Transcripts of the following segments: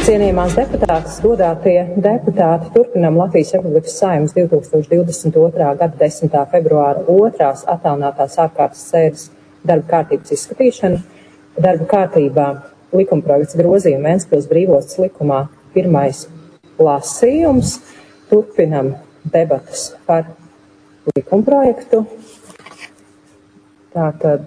Cienījamās deputātas, godātie deputāti, turpinām Latvijas Republikas Saeimas 2022. Gada 10. februāra 2. attālinātās ārkārtas sēdes darba kārtības izskatīšanu. Darba kārtībā likumprojekts grozījuma Ventspils brīvostas likumā pirmais lasījums. Turpinam debatas par likumprojektu. Tātad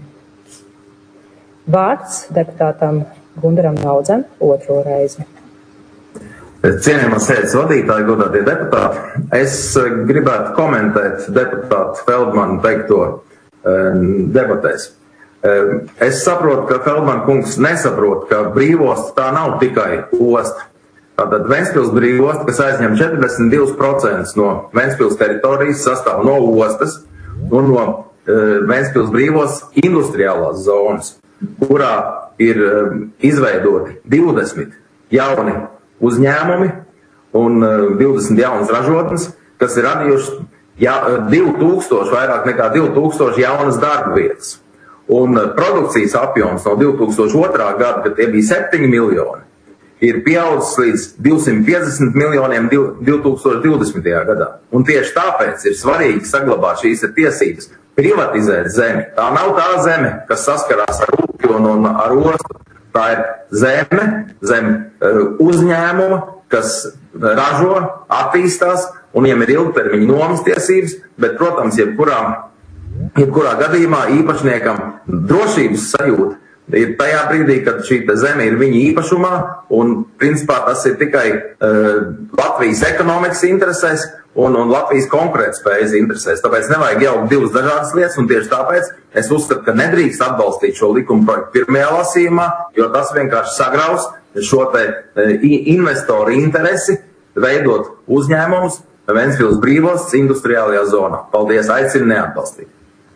vārds deputātam Gundaram Naudzem otro reizi. Cienījamā sēdes vadītāji, godātie deputāti, es gribētu komentēt deputātu Feldmanu teikto debatēs. Es saprotu, ka Feldman kungs nesaprot, ka brīvosta tā nav tikai osta. Tātad Ventspils brīvosta, kas aizņem 42% no Ventspils teritorijas, sastāv no ostas un no Ventspils brīvostas industriālās zonas, kurā ir izveidoti 20 jauni uzņēmumi un 20 jaunas ražotnes, kas ir radījuši 2000, vairāk nekā 2000 jaunas darba vietas. Un produkcijas apjoms no 2002. Gada, kad tie bija 7 miljoni, ir pieaudzis līdz 250 miljoniem 2020. Gadā. Un tieši tāpēc ir svarīgi saglabāt šīs tiesības privatizēt zemi. Tā nav tā zeme, kas saskarās ar upju un ar ostu. Tā ir zeme uzņēmuma, kas ražo, attīstās, un viņiem ir ilgtermiņa nomas tiesības, bet, protams, jebkurā gadījumā īpašniekam drošības sajūta ir tajā brīdī, kad šī zeme ir viņa īpašumā, un principā tas ir tikai Latvijas ekonomikas interesēs un Latvijas konkurētspējas interesēs. Tāpēc nevajag jaukt divas dažādas lietas, un tieši tāpēc es uzskatu, ka nedrīkst atbalstīt šo likuma projektu pirmajā lasījumā, jo tas vienkārši sagraus šo te investoru interesi veidot uzņēmumus Ventspils brīvostas industriālajā zonā. Paldies, aicinu neatbalstīt.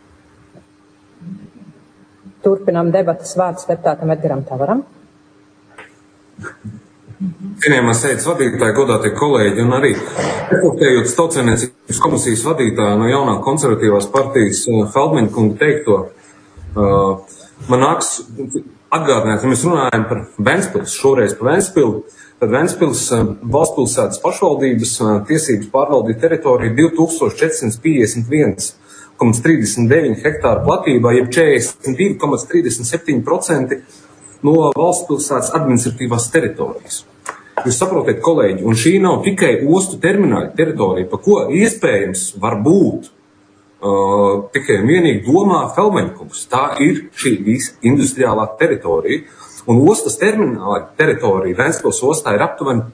Turpinām debatas, vārds deputātam Edgaram Tavaram. Cienījamā sēdes vadītāji, godātie kolēģi, un arī reportējot Tautsaimniecības komisijas vadītāju no jaunā konservatīvās partijas Feldmaņa kunga teikto, man nāks atgādināt, ja mēs runājam par Ventspils, šoreiz par Ventspilu, tad Ventspils valstspilsētas pašvaldības tiesības pārvaldīt teritoriju 2451,39 hektāru platībā, jeb 42,37% no valstspilsētas administratīvās teritorijas. Jūs saprotiet, kolēģi, un šī nav tikai ostu termināļa teritorija, pa ko iespējams var būt tikai un vienīgi domā Feldmaņa kungs. Tā ir šī visa industriālā teritorija, un ostas termināla teritorija Ventspils ostā ir aptuveni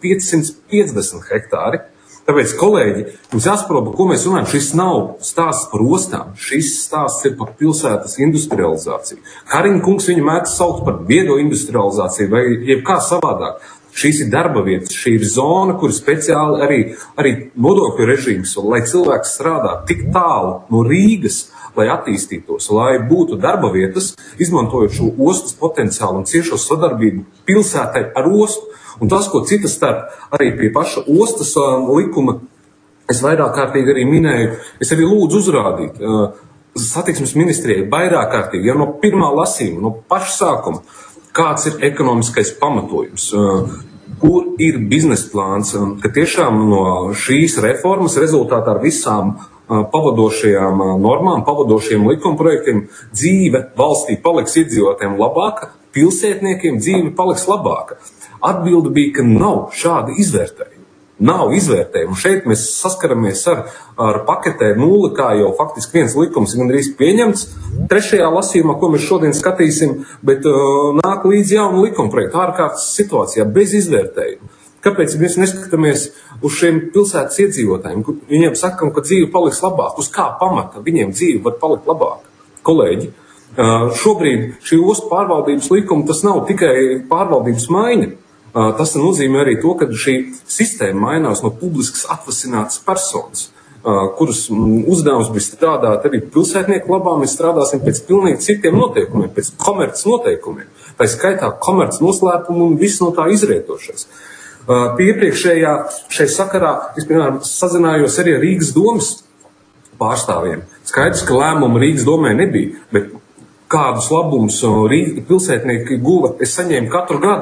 550 hektāri. Tāpēc, kolēģi, mums jāsaprot, par ko mēs runājam. Šis nav stāsts par ostām, šis stāsts ir par pilsētas industrializāciju. Kariņa kungs viņu mēdz saukt par viedo industrializāciju vai jebkā savādāk. Šīs ir darba vietas, šī ir zona, kur speciāli arī nodokļu režīms, lai cilvēks strādā tik tālu no Rīgas, lai attīstītos, lai būtu darba vietas, izmantojot šo ostas potenciālu un ciešo sadarbību pilsētai ar ostu. Un tas, ko citas starp arī pie paša ostas likuma, es vairāk kārtīgi arī minēju, es arī lūdzu uzrādīt satiksmes ministrijai vairāk kārtīgi, jau no pirmā lasījuma, no paša sākuma, kāds ir ekonomiskais pamatojums, kur ir biznesa plāns, ka tiešām no šīs reformas rezultātā ar visām pavadošajām normām, pavadošajiem likumprojektiem dzīve valstī paliks iedzīvotājiem labāka, pilsētniekiem dzīve paliks labāka. Atbilde bija, ka nav šāda izvērtējuma. Nav izvērtējuma. Šeit mēs saskaramies ar paketē nulli, kā jau faktiski viens likums ir gandrīz pieņemts. Trešajā lasījumā, ko mēs šodien skatīsim, bet nāk līdz jaunu likumprojektu ārkārtas situācijā bez izvērtējuma. Kāpēc mēs neskatāmies uz šiem pilsētas iedzīvotājiem? Viņiem sakam, ka dzīve paliks labāk. Uz kā pamata viņiem dzīve var palikt labāk? Kolēģi, šobrīd šī ostu pārvaldības likuma tas nav tikai pārvaldības maiņa. Tas nozīmē arī to, ka šī sistēma mainās no publiskas atvasinātas personas, kuras uzdevums bija strādāt arī pilsētnieku labā, mēs strādāsim pēc pilnīgi citiem noteikumiem, pēc komerces noteikumiem. Tā skaitā komerces noslēpumu un viss no tā izrietošais. Pie iepriekšējā šai sakarā es, piemēram, sazinājos arī ar Rīgas domas pārstāvjiem. Skaidrs, ka lēmumu Rīgas domē nebija, bet kādus labumus pilsētnieki guva, es saņēmu katru gadu,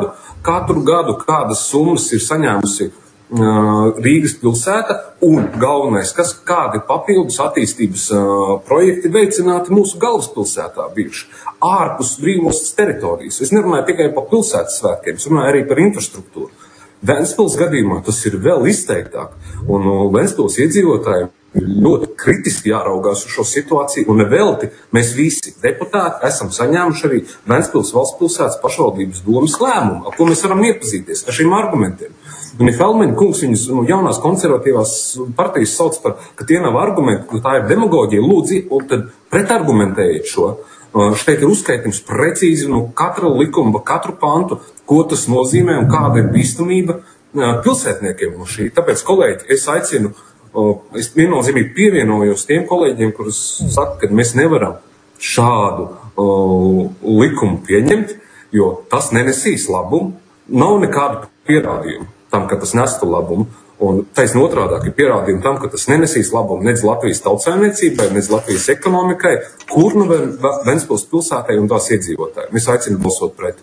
katru gadu kādas summas ir saņēmusi Rīgas pilsēta un galvenais, kādi papildus attīstības projekti veicināti mūsu galvaspilsētā bijuši, ārpus brīvostas teritorijas. Es nerunāju tikai par pilsētas svētkiem, es runāju arī par infrastruktūru. Ventspils gadījumā tas ir vēl izteiktāk, un Ventspils iedzīvotājiem ļoti kritiski jāraugās uz šo situāciju, un nevelti mēs visi deputāti esam saņēmuši arī Ventspils valsts pilsētas pašvaldības domas lēmumu, ar ko mēs varam iepazīties ar šiem argumentiem. Un Feldmaņa kungs viņus jaunās konservatīvās partijas sauc par, ka tie nav argumenti, ka tā ir demagoģija, lūdzi, un tad pretargumentējiet šo. Šeit ir uzskaitījums precīzi no katra likuma, katru pantu, ko tas nozīmē un kāda ir bīstamība pilsētniekiem no šī. Tāpēc, kolēģi, es aicinu, es viennozīmīgi pievienojos tiem kolēģiem, kurus saka, ka mēs nevaram šādu likumu pieņemt, jo tas nenesīs labumu. Nav nekādu pierādījumu tam, ka tas nestu labumu. Un taisn otrādāk ir pierādījumi tam, ka tas nenesīs labumu nedz Latvijas tautsaimniecībai, nedz Latvijas ekonomikai, kur nu Ventspils pilsētai un tās iedzīvotāji. Mēs aicinām balsot pret.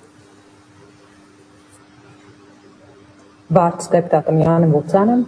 Vārds deputātam Jānim Vucānam.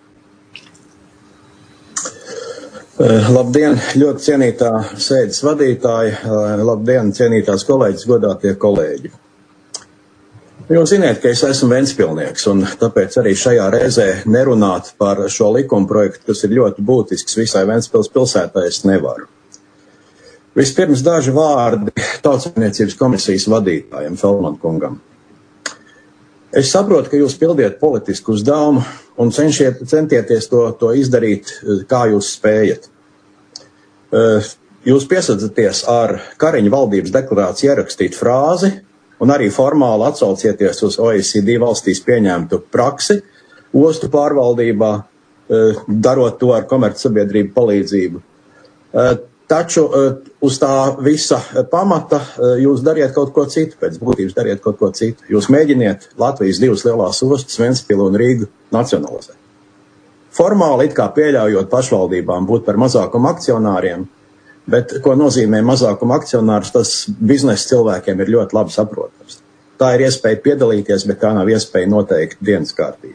Labdien, ļoti cienītā sēdes vadītāja, labdien, cienītās kolēģis, godātie kolēģi. Jūs ziniet, ka es esmu ventspilnieks, un tāpēc arī šajā reizē nerunāt par šo likuma projektu, kas ir ļoti būtisks visai Ventspils pilsētai, es nevaru. Vispirms daži vārdi Tautsaimniecības komisijas vadītājiem, Feldmaņa kungam. Es saprotu, ka jūs pildiet politisku uzdevumu un centieties to izdarīt, kā jūs spējat. Jūs piesadzaties ar Kariņa valdības deklarāciju ierakstīt frāzi, un arī formāli atsaucieties uz OECD valstīs pieņemtu praksi ostu pārvaldībā, darot to ar komercsabiedrību palīdzību. Taču uz tā visa pamata jūs dariet kaut ko citu, pēc būtības dariet kaut ko citu. Jūs mēģiniet Latvijas divas lielās ostas, Ventspilu un Rīgu, nacionalizēt. Formāli it kā pieļaujot pašvaldībām būt par mazākumu akcionāriem, bet ko nozīmē mazākuma akcionārs, tas biznesa cilvēkiem ir ļoti labi saprotams. Tā ir iespēja piedalīties, bet tā nav iespēja noteikt dienas kārtību.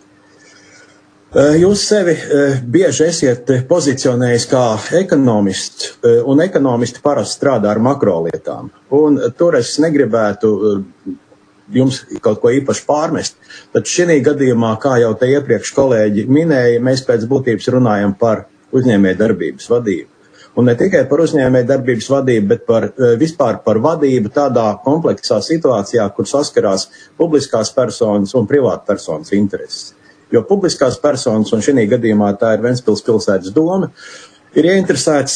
Jūs sevi bieži esiet pozicionējis kā ekonomists, un ekonomisti parasti strādā ar makrolietām. Un tur es negribētu jums kaut ko īpaši pārmest, tad šī gadījumā, kā jau te iepriekš kolēģi minēja, mēs pēc būtības runājam par uzņēmējdarbības vadību. Un ne tikai par uzņēmējdarbības vadību, bet vispār par vadību tādā kompleksā situācijā, kur saskarās publiskās personas un privātpersonas intereses. Jo publiskās personas, un šī gadījumā tā ir Ventspils pilsētas doma, ir ieinteresēts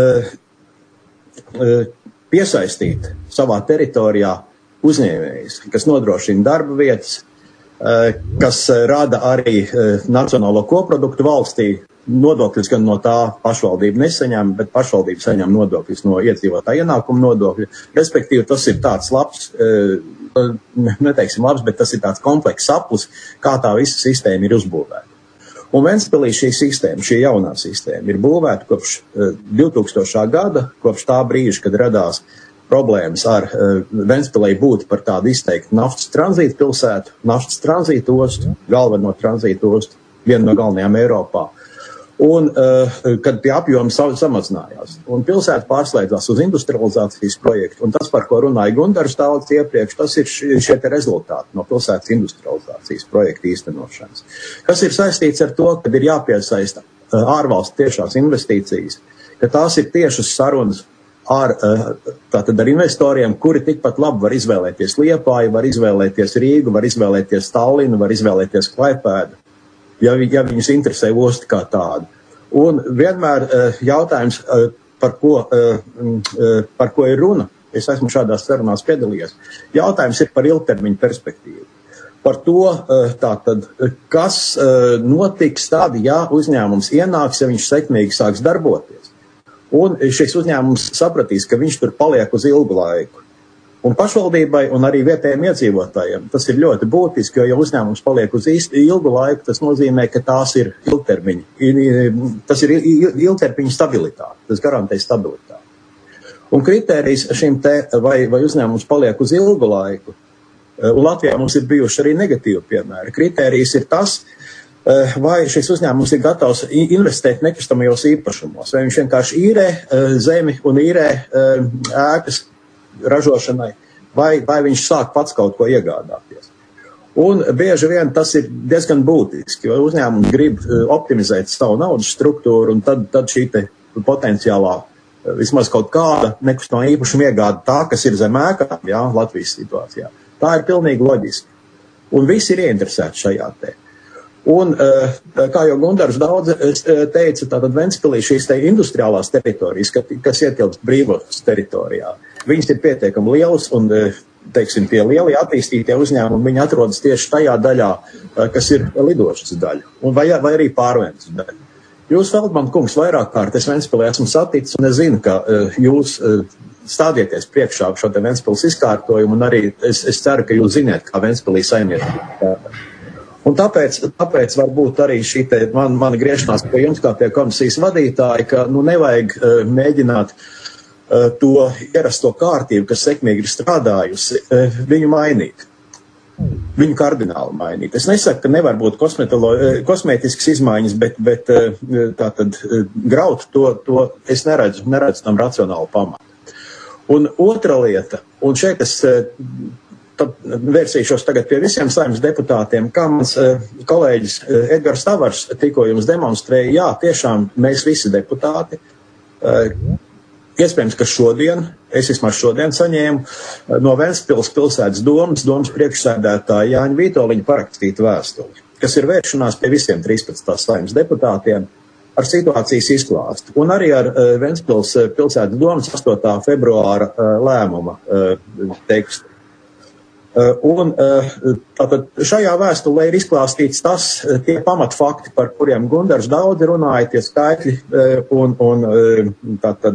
piesaistīt savā teritorijā uzņēmējus, kas nodrošina darba vietas, kas rada arī nacionālo koproduktu valstī. Nodokļus gan no tā pašvaldība nesaņem, bet pašvaldība saņem nodokļus no iedzīvotāja ienākuma nodokļa. Respektīvi, tas ir tāds labs, neteiksim labs, bet tas ir tāds komplekss saplis, kā tā visa sistēma ir uzbūvēta. Un Ventspilī šī sistēma, šī jaunā sistēma ir būvēta kopš 2000. gada, kopš tā brīža, kad radās problēmas ar Ventspilī būt par tādu izteiktu naftas tranzītu pilsētu, naftas tranzītu ostu, galveno tranzītu ostu, vienu no galvenajām Eiropā. Un kad tie apjomi samazinājās. Un pilsēta pārslēdzās uz industrializācijas projektu. Un tas, par ko runāja Gundars Tālts iepriekš, tas ir šie te rezultāti no pilsētas industrializācijas projekta īstenošanas. Kas ir saistīts ar to, kad ir jāpiesaista ārvalstu tiešās investīcijas, ka tās ir tiešas sarunas ar investoriem, kuri tikpat labi var izvēlēties Liepāju, var izvēlēties Rīgu, var izvēlēties Tallinu, var izvēlēties Klaipēdu. Ja viņus interesē osti kā tādu. Un vienmēr jautājums, par ko ir runa, es esmu šādās sarunās piedalījies, jautājums ir par ilgtermiņu perspektīvu. Par to, tātad, kas notiks tad, ja uzņēmums ienāks, ja viņš sekmīgi sāks darboties. Un šis uzņēmums sapratīs, ka viņš tur paliek uz ilgu laiku. Un pašvaldībai un arī vietējiem iedzīvotājiem tas ir ļoti būtiski, jo ja uzņēmums paliek uz ilgu laiku, tas nozīmē, ka tās ir tas ir ilgtermiņa stabilitāte, tas garantē stabilitāti. Un kritērijs šim te, vai uzņēmums paliek uz ilgu laiku, Un Latvijā mums ir bijuši arī negatīvi piemēri. Kritērijs ir tas, vai šis uzņēmums ir gatavs investēt nekustamajos īpašumos, vai viņš vienkārši īrē zemi un īrē ēkas ražošanai, vai viņš sāk pats kaut ko iegādāties. Un bieži vien tas ir diezgan būtiski, jo uzņēmumi grib optimizēt savu naudas struktūru, un tad šī te potenciālā vismaz kaut kāda nekustamā īpašuma iegāda tā, kas ir zem ēkām, jā, Latvijas situācijā. Tā ir pilnīgi loģiski. Un visi ir ieinteresēti šajā te. Un, kā jau Gundars daudz teica, tātad Ventspilī šīs te industriālās teritorijas, kas ietilpst brīvos teritorijā, viņas ir pietiekami lielas un, teiksim, tie lielie attīstītie uzņēmumi, viņi atrodas tieši tajā daļā, kas ir lidošas daļa, un vai arī pārventas daļa. Jūs, Feldman kungs, vairāk kārt es Ventspilī esmu saticis, un es zinu, ka jūs stādieties priekšā šo te Ventspils izkārtojumu, un arī es ceru, ka jūs ziniet, kā Ventspilī saimniecība. Un tāpēc varbūt arī šī te mana griešanās pie jums kā pie komisijas vadītāja, ka nevajag mēģināt to ierasto kārtību, kas sekmīgi ir strādājusi, viņu mainīt. Viņu kardināli mainīt. Es nesaku, ka nevar būt kosmētiskas izmaiņas, bet tātad graut to es neredzu tam racionālu pamatu. Un otra lieta, un šeit es vērsīšos tagad pie visiem saimnes deputātiem, kā mans kolēģis Edgars Tavars tikko jums demonstrēja, jā, tiešām mēs visi deputāti, iespējams, ka es vismaz šodien saņēmu no Ventspils pilsētas domas priekšsēdētāja Jāņa Vītoliņa parakstītu vēstuli, kas ir vēršanās pie visiem 13. saimnes deputātiem ar situācijas izklāstu, un arī ar Ventspils pilsētas domas 8. februāra lēmuma tekstu. Un tātad šajā vēstulē ir izklāstīts tie pamatfakti, par kuriem Gundars daudz runāja, tie skaitļi un tātad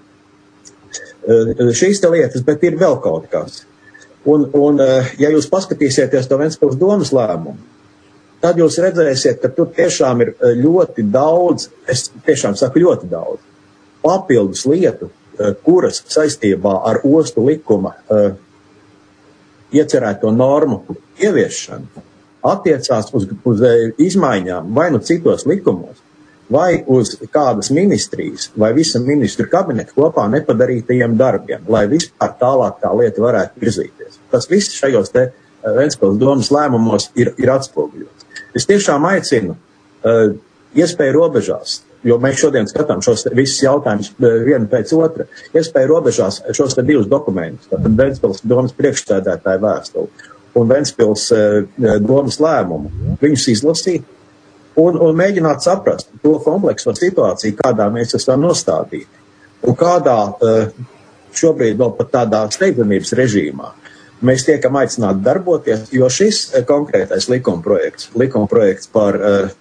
šīs te lietas, bet ir vēl kaut kas. Un ja jūs paskatīsieties to Ventspils domas lēmumu, tad jūs redzēsiet, ka tur tiešām ir ļoti daudz, es tiešām saku ļoti daudz, papildus lietu, kuras saistībā ar ostu likuma iecerēto normu ieviešanu attiecās uz izmaiņām vai nu citos likumos, vai uz kādas ministrijas, vai visa ministru kabineta kopā nepadarītajiem darbiem, lai vispār tālāk tā lieta varētu virzīties. Tas viss šajos te Ventspils domas lēmumos ir atspoguļots. Es tiešām aicinu iespēju robežās, jo mēs šodien skatām šos visus jautājumus vienu pēc otra, iespēju robežās šos te divus dokumentus, tātad Ventspils domas priekšsēdētāja vēstuli un Ventspils domas lēmumu, viņus izlasīt un mēģināt saprast to komplekso situāciju, kādā mēs esam nostādīti un kādā šobrīd vēl pat tādā steidzamības režīmā mēs tiekam aicināti darboties, jo šis konkrētais likumprojekts par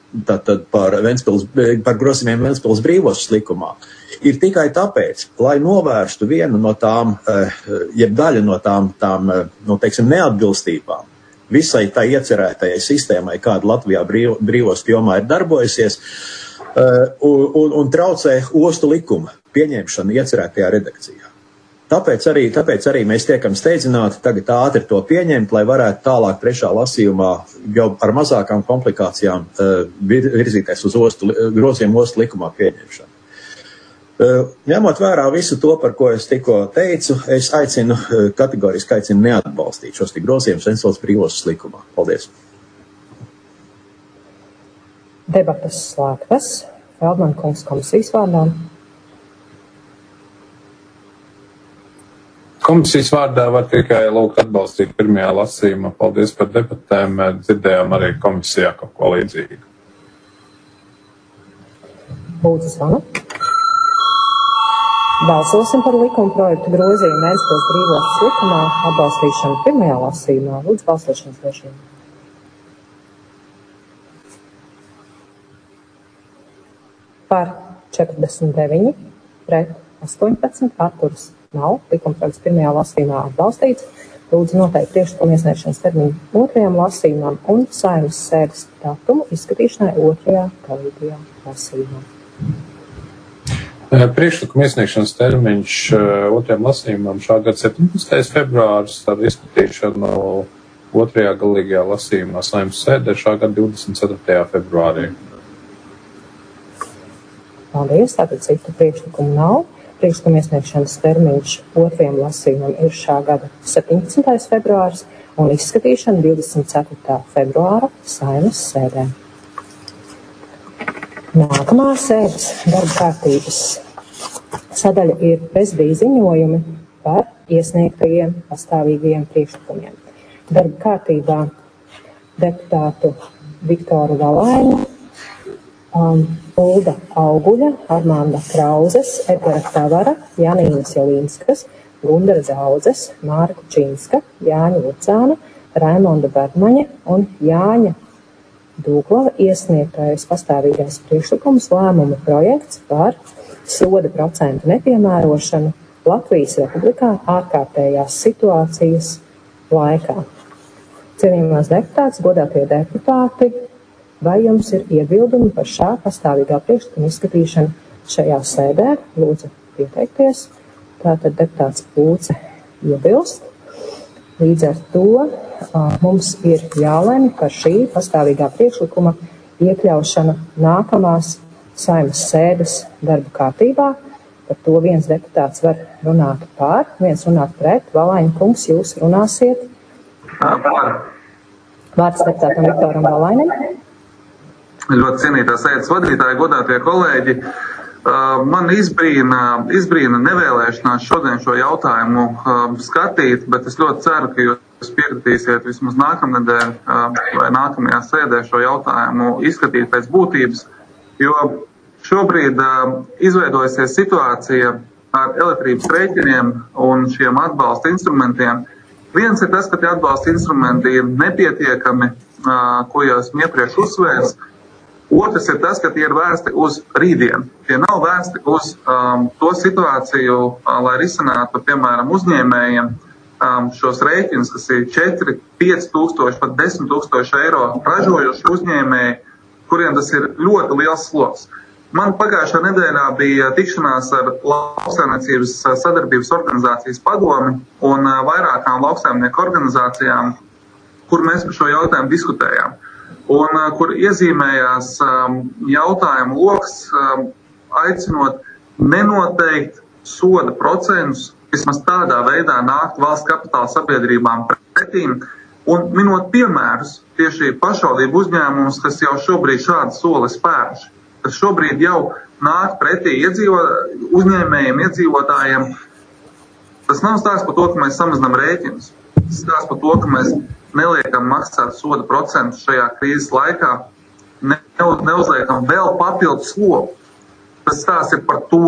grozījumiem Ventspils brīvostas likumā ir tikai tāpēc, lai novērstu vienu no tām, jeb daļu no tām teiksim, neatbilstībām visai tā iecerētajai sistēmai, kāda Latvijā brīvostu jomā ir darbojusies, un traucē ostu likuma pieņemšanu iecerētajā redakcijā. Tāpēc arī mēs tiekam steidzināti tagad ātri to pieņemt, lai varētu tālāk trešā lasījumā jau ar mazākām komplikācijām virzīties uz grozījumu ostu likumā pieņemšanu. Ņemot vērā visu to, par ko es tikko teicu, es kategoriski aicinu neatbalstīt šos grozījumus Ventspils brīvostas likumā. Paldies. Debates slēgtas. Feldman kungs komisijas vārdā. Komisijas vārdā var tikai lūgt atbalstīt pirmajā lasījumā. Paldies par debatēm. Dzirdējām arī komisijā kaut ko līdzīgu. Lūdzu, zvanu. Balsosim par likuma projektu grozījumu Ventspils brīvostas likumā atbalstīšanu pirmajā lasījumā. Lūdzu, balsošanas režīmu. Par 49, pret 18, atturas nav. Likuma projekts pirmajā lasījumā atbalstīts. Lūdzu noteikt priekšlikuma iesniegšanas termiņu otrajam lasījumam un saeimas sēdes datumu izskatīšanai otrajā galīgajā lasījumā. Priekšlikuma iesniegšanas termiņš otrajam lasījumam šā gada 17. februāris, tad izskatīšanu otrajā galīgajā lasījumā Saeimas sēdē šā gada 24. februārī. Paldies, tātad citu priekšlikumu nav. Priekšlikuma iesniegšanas termiņš otrajam lasījumam ir šā gada 17. februāris un izskatīšana 24. februāra Saeimas sēdē. Nākamā sēdes darba kārtības sadaļa ir prezidija ziņojumi par iesniegtajiem pastāvīgajiem priekšlikumiem. Darba kārtībā deputātu Viktoru Valainu, Ulda Auguļa, Armanda Krauzes, Edgara Tavara, Janīnas Jelīnskas, Gundara Zaudzes, Māra Kučīnska, Jāņa Lucāna, Raimonda Bermaņa un Jāņa Dūglava iesniegtais pastāvīgais priekšlikums lēmuma projekts par soda procentu nepiemērošanu Latvijas Republikā ārkārtējās situācijas laikā. Cienījamās deputātes, godātie deputāti, vai jums ir iebildumi par šā pastāvīgā priekšlikuma izskatīšanu šajā sēdē? Lūdzu pieteikties. Tātad deputāts Pūce iebilst. Līdz ar to mums ir jālemj par šī pastāvīgā priekšlikuma iekļaušana nākamās Saeimas sēdes darba kārtībā. Par to viens deputāts var runāt pār, viens runāt pret. Valaina kungs, jūs runāsiet. Vārds deputātam Viktoram Valainam. Ļoti cienītā sēdes vadītāji, godātie kolēģi. Man izbrīna nevēlēšanās šodien šo jautājumu skatīt, bet es ļoti ceru, ka jūs piekritīsiet vismaz nākamnedēļ vai nākamajā sēdē šo jautājumu izskatīt pēc būtības, jo šobrīd izveidojusies situācija ar elektrības rēķiniem un šiem atbalsta instrumentiem. Viens ir tas, ka tie atbalsta instrumenti ir nepietiekami, ko jau esmu iepriekš uzsvērs. Otrs ir tas, ka tie ir vērsti uz rītdienu. Tie nav vērsti uz to situāciju, lai risinātu, piemēram, uzņēmējiem šos rēķinus, kas ir 4, 5 tūkstoši, pat 10 tūkstoši eiro ražojuši uzņēmēji, kuriem tas ir ļoti liels sloks. Man pagājušā nedēļā bija tikšanās ar Lauksaimniecības sadarbības organizācijas padomi un vairākām lauksaimnieku organizācijām, kur mēs par šo jautājumu diskutējām. Un kur iezīmējās jautājumu loks, aicinot nenoteikt soda procentus, vismaz tādā veidā nākt valsts kapitāla sabiedrībām pretīm, un minot piemērus tieši pašvaldību uzņēmumus, kas jau šobrīd šādu soli spēruši, kas šobrīd jau nāk pretī uzņēmējiem, iedzīvotājiem. Tas nav stāsts par to, ka mēs samazinām rēķinus. Tas stāsts par to, ka mēs neliekam maksāt soda procentus šajā krīzes laikā, neuzliekam vēl papildu slogu. Tas stāsts ir par to,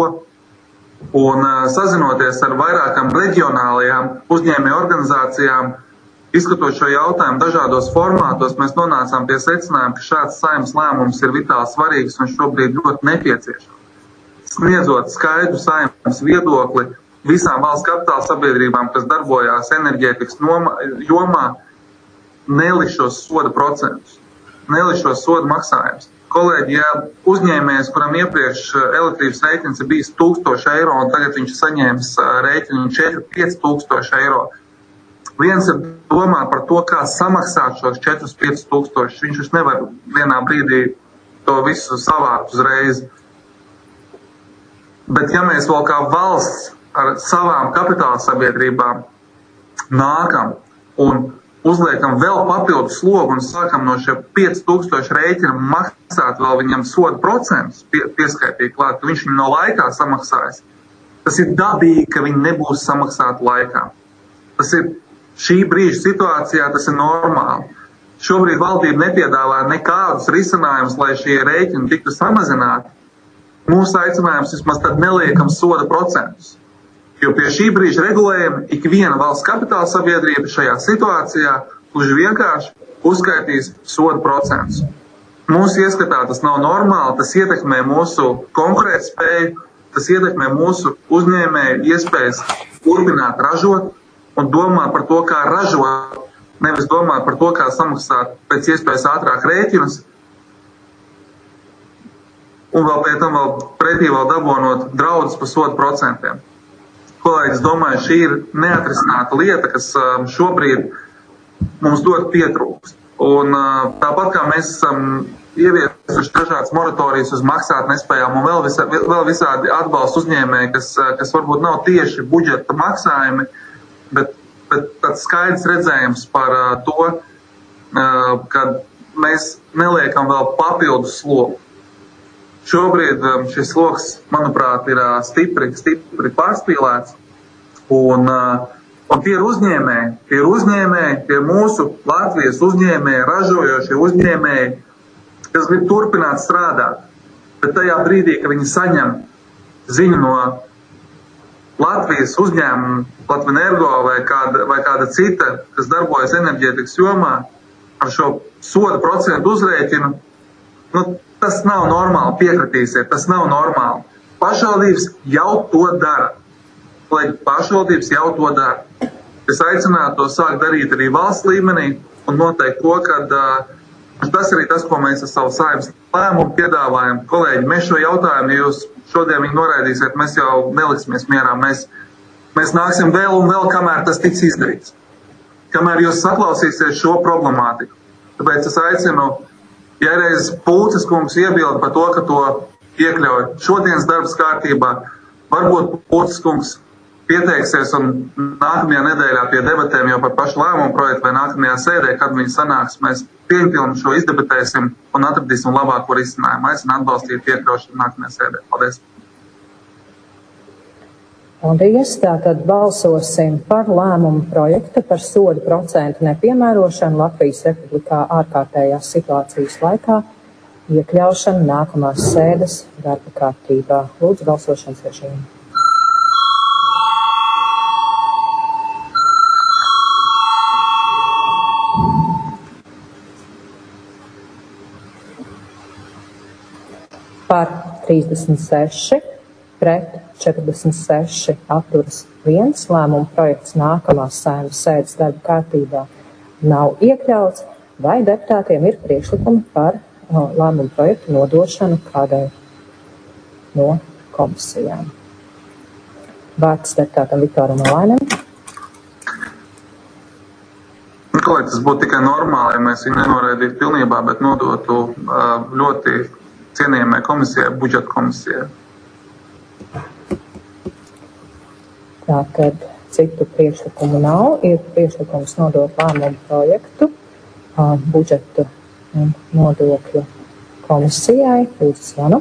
un sazinoties ar vairākām reģionālajām uzņēmēju organizācijām, izskatot šo jautājumu dažādos formātos, mēs nonācām pie secinājuma, ka šāds Saeimas lēmums ir vitāli svarīgs un šobrīd ļoti nepieciešams. Sniedzot skaidru Saeimas viedokli visām valsts kapitāla sabiedrībām, kas darbojās enerģētikas jomā, nelišos soda procentus, nelišos soda maksājumus. Kolēģi, ja uzņēmējs, kuram iepriekš elektrības rēķins ir bijis 1000 eiro un tagad viņš saņēmis rēķinu 4-5 tūkstoši eiro, viens ir domā par to, kā samaksāt šos 4-5 tūkstošus. Viņš nevar vienā brīdī to visu savākt uzreiz. Bet ja mēs vēl kā valsts ar savām kapitāla sabiedrībām nākam un uzliekam vēl papildu slogu un sākam no šie 5000 rēķina maksāt vēl viņam soda procentus, pieskaitīt klāt, ka viņš viņu no laikā samaksājas. Tas ir dabīgi, ka viņi nebūs samaksāti laikā. Tas ir šī brīža situācijā, tas ir normāli. Šobrīd valdība nepiedāvā nekādus risinājumus, lai šie rēķini tiktu samazināti. Mūsu aicinājums vismaz tad neliekam soda procentus. Jo pie šī brīža regulējuma ikviena valsts kapitāla sabiedrība šajā situācijā gluži vienkārši uzskaitīs soda procentus. Mūsu ieskatā tas nav normāli, tas ietekmē mūsu konkurētspēju, tas ietekmē mūsu uzņēmēju iespējas turpināt ražot un domāt par to, kā ražot, nevis domāt par to, kā samaksāt pēc iespējas ātrāk rēķinus, un vēl pie tam pretī dabonot draudus par soda procentiem. Kolēģis, domāju, šī ir neatrisināta lieta, kas šobrīd mums ļoti pietrūkst. Un tāpat kā mēs esam ieviesuši dažādas moratorijas uz maksāt nespējām un vēl visādi atbalsta uzņēmēji, kas varbūt nav tieši budžeta maksājumi, bet tāds skaidrs redzējums par to, ka mēs neliekam vēl papildus slogu. Šobrīd šis sloks, manuprāt, ir stipri pārspīlēts, un tie ir uzņēmēji, tie mūsu Latvijas uzņēmēji, ražojošie uzņēmēji, kas grib turpināt strādāt, bet tajā brīdī, ka viņi saņem ziņu no Latvijas uzņēmuma, Latvenergo vai kāda cita, kas darbojas enerģētikas jomā, ar šo soda procentu uzrēķinu, tas nav normāli, piekritīsiet, tas nav normāli. Pašvaldības jau to dara. Pašvaldības jau to dara. Es aicinātu to sākt darīt arī valsts līmenī un noteikti to, ka tas arī tas, ko mēs ar savu Saeimas lēmumu piedāvājam. Kolēģi, mēs šo jautājumu, ja jūs šodien viņu noraidīsiet, mēs jau neliksimies mierā. Mēs nāksim vēl un vēl, kamēr tas tiks izdarīts. Kamēr jūs saklausīsiet šo problemātiku. Tāpēc es aicinu, ja reiz Pūces kungs iebilda par to, ka to iekļauj šodienas darbas kārtībā, varbūt Pūces kungs pieteiksies un nākamajā nedēļā pie debatēm jau par pašu lēmumu projektu vai nākamajā sēdē, kad viņi sanāks, mēs pienpilni šo izdebatēsim un atradīsim labāko risinājumu. Aicinu atbalstīt iekļaušanu nākamajā sēdē. Paldies! Paldies! Tātad balsosim par lēmumu projektu par sodu procentu nepiemērošanu Latvijas Republikā ārkārtējās situācijas laikā, iekļaušanu nākamās sēdes darba kārtībā. Lūdzu, balsošanas režīmu. Par 36, pret 46, atturas 1. Lēmuma projekts nākamās Saeimas sēdes darba kārtībā nav iekļauts, vai deputātiem ir priekšlikumi par lēmumu projektu nodošanu kādai no komisijām. Vārds deputātam Viktoram Alainam. Kolēģi, tas būtu tikai normāli, ja mēs viņu nenoraidītu pilnībā, bet nodotu ļoti cienījamai komisijai, budžeta komisijai. Tātad citu priekšlikumu nav. Ir priekšlikums nodot lēmumu projektu budžeta un nodokļu komisijai. Lūdzu, Svanu.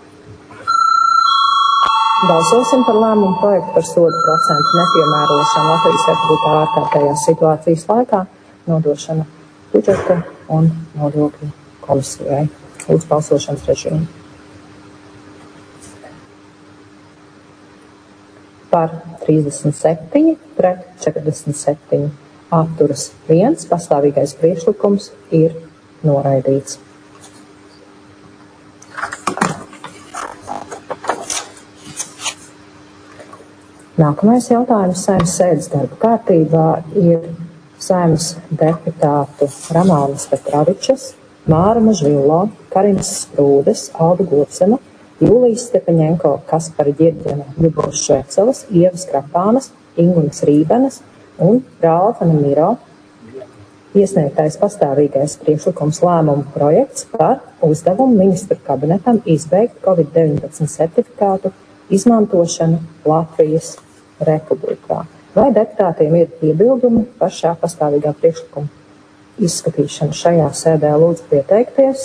Balsosim par lēmumu projektu par sodu procentu nepiemērošanu Latvijas Republikā ārkārtējās situācijas laikā, nodošanu budžeta un nodokļu komisijai. Lūdzu, balsošanas režīmu. Par 37, pret 47, atturas 1. Pastāvīgais priekšlikums ir noraidīts. Nākamais jautājums Saeimas sēdes darba kārtībā ir Saeimas deputātu Ramānas Petravičas, Māra Mažvilo, Karinas Sprūdes, Alda Gocena, Jūlijas Stepaņenko, Kaspara Ģirģena, Ļubovs Švecelas, Ievas Krapānas, Ingunas Rībenes un Ralfa Nemiro iesniegtais pastāvīgais priekšlikums lēmumu projekts par uzdevumu ministru kabinetam izbeigt COVID-19 certifikātu izmantošanu Latvijas Republikā. Vai deputātiem ir iebildumi par šā pastāvīgā priekšlikuma izskatīšanu šajā sēdē? Lūdzu pieteikties.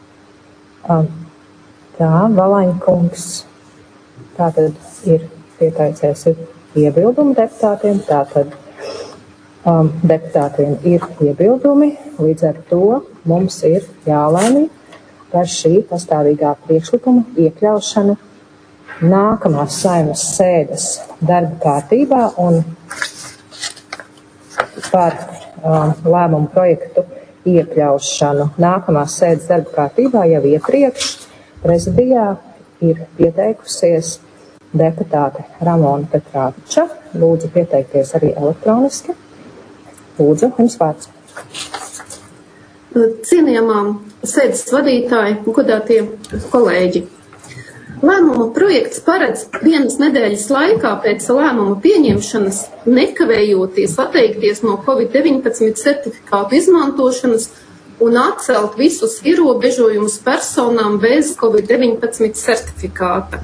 Tā, Valaņkungs, tātad ir pieteicies iebildumi deputātiem, tātad deputātiem ir iebildumi, līdz ar to mums ir jālēmj par šī pastāvīgā priekšlikuma iekļaušanu nākamās Saeimas sēdes darba kārtībā un par lēmumu projektu iekļaušanu nākamās sēdes darba kārtībā jau iepriekš prezidijā ir pieteikusies deputāte Ramona Petraviča. Lūdzu pieteikties arī elektroniski. Lūdzu, jums vārds. Cienījamā sēdes vadītāji, godātie kolēģi. Lēmuma projekts paredz 1 nedēļas laikā pēc lēmuma pieņemšanas nekavējoties atteikties no COVID-19 certifikātu izmantošanas un atcelt visus ierobežojumus personām bez COVID-19 certifikāta.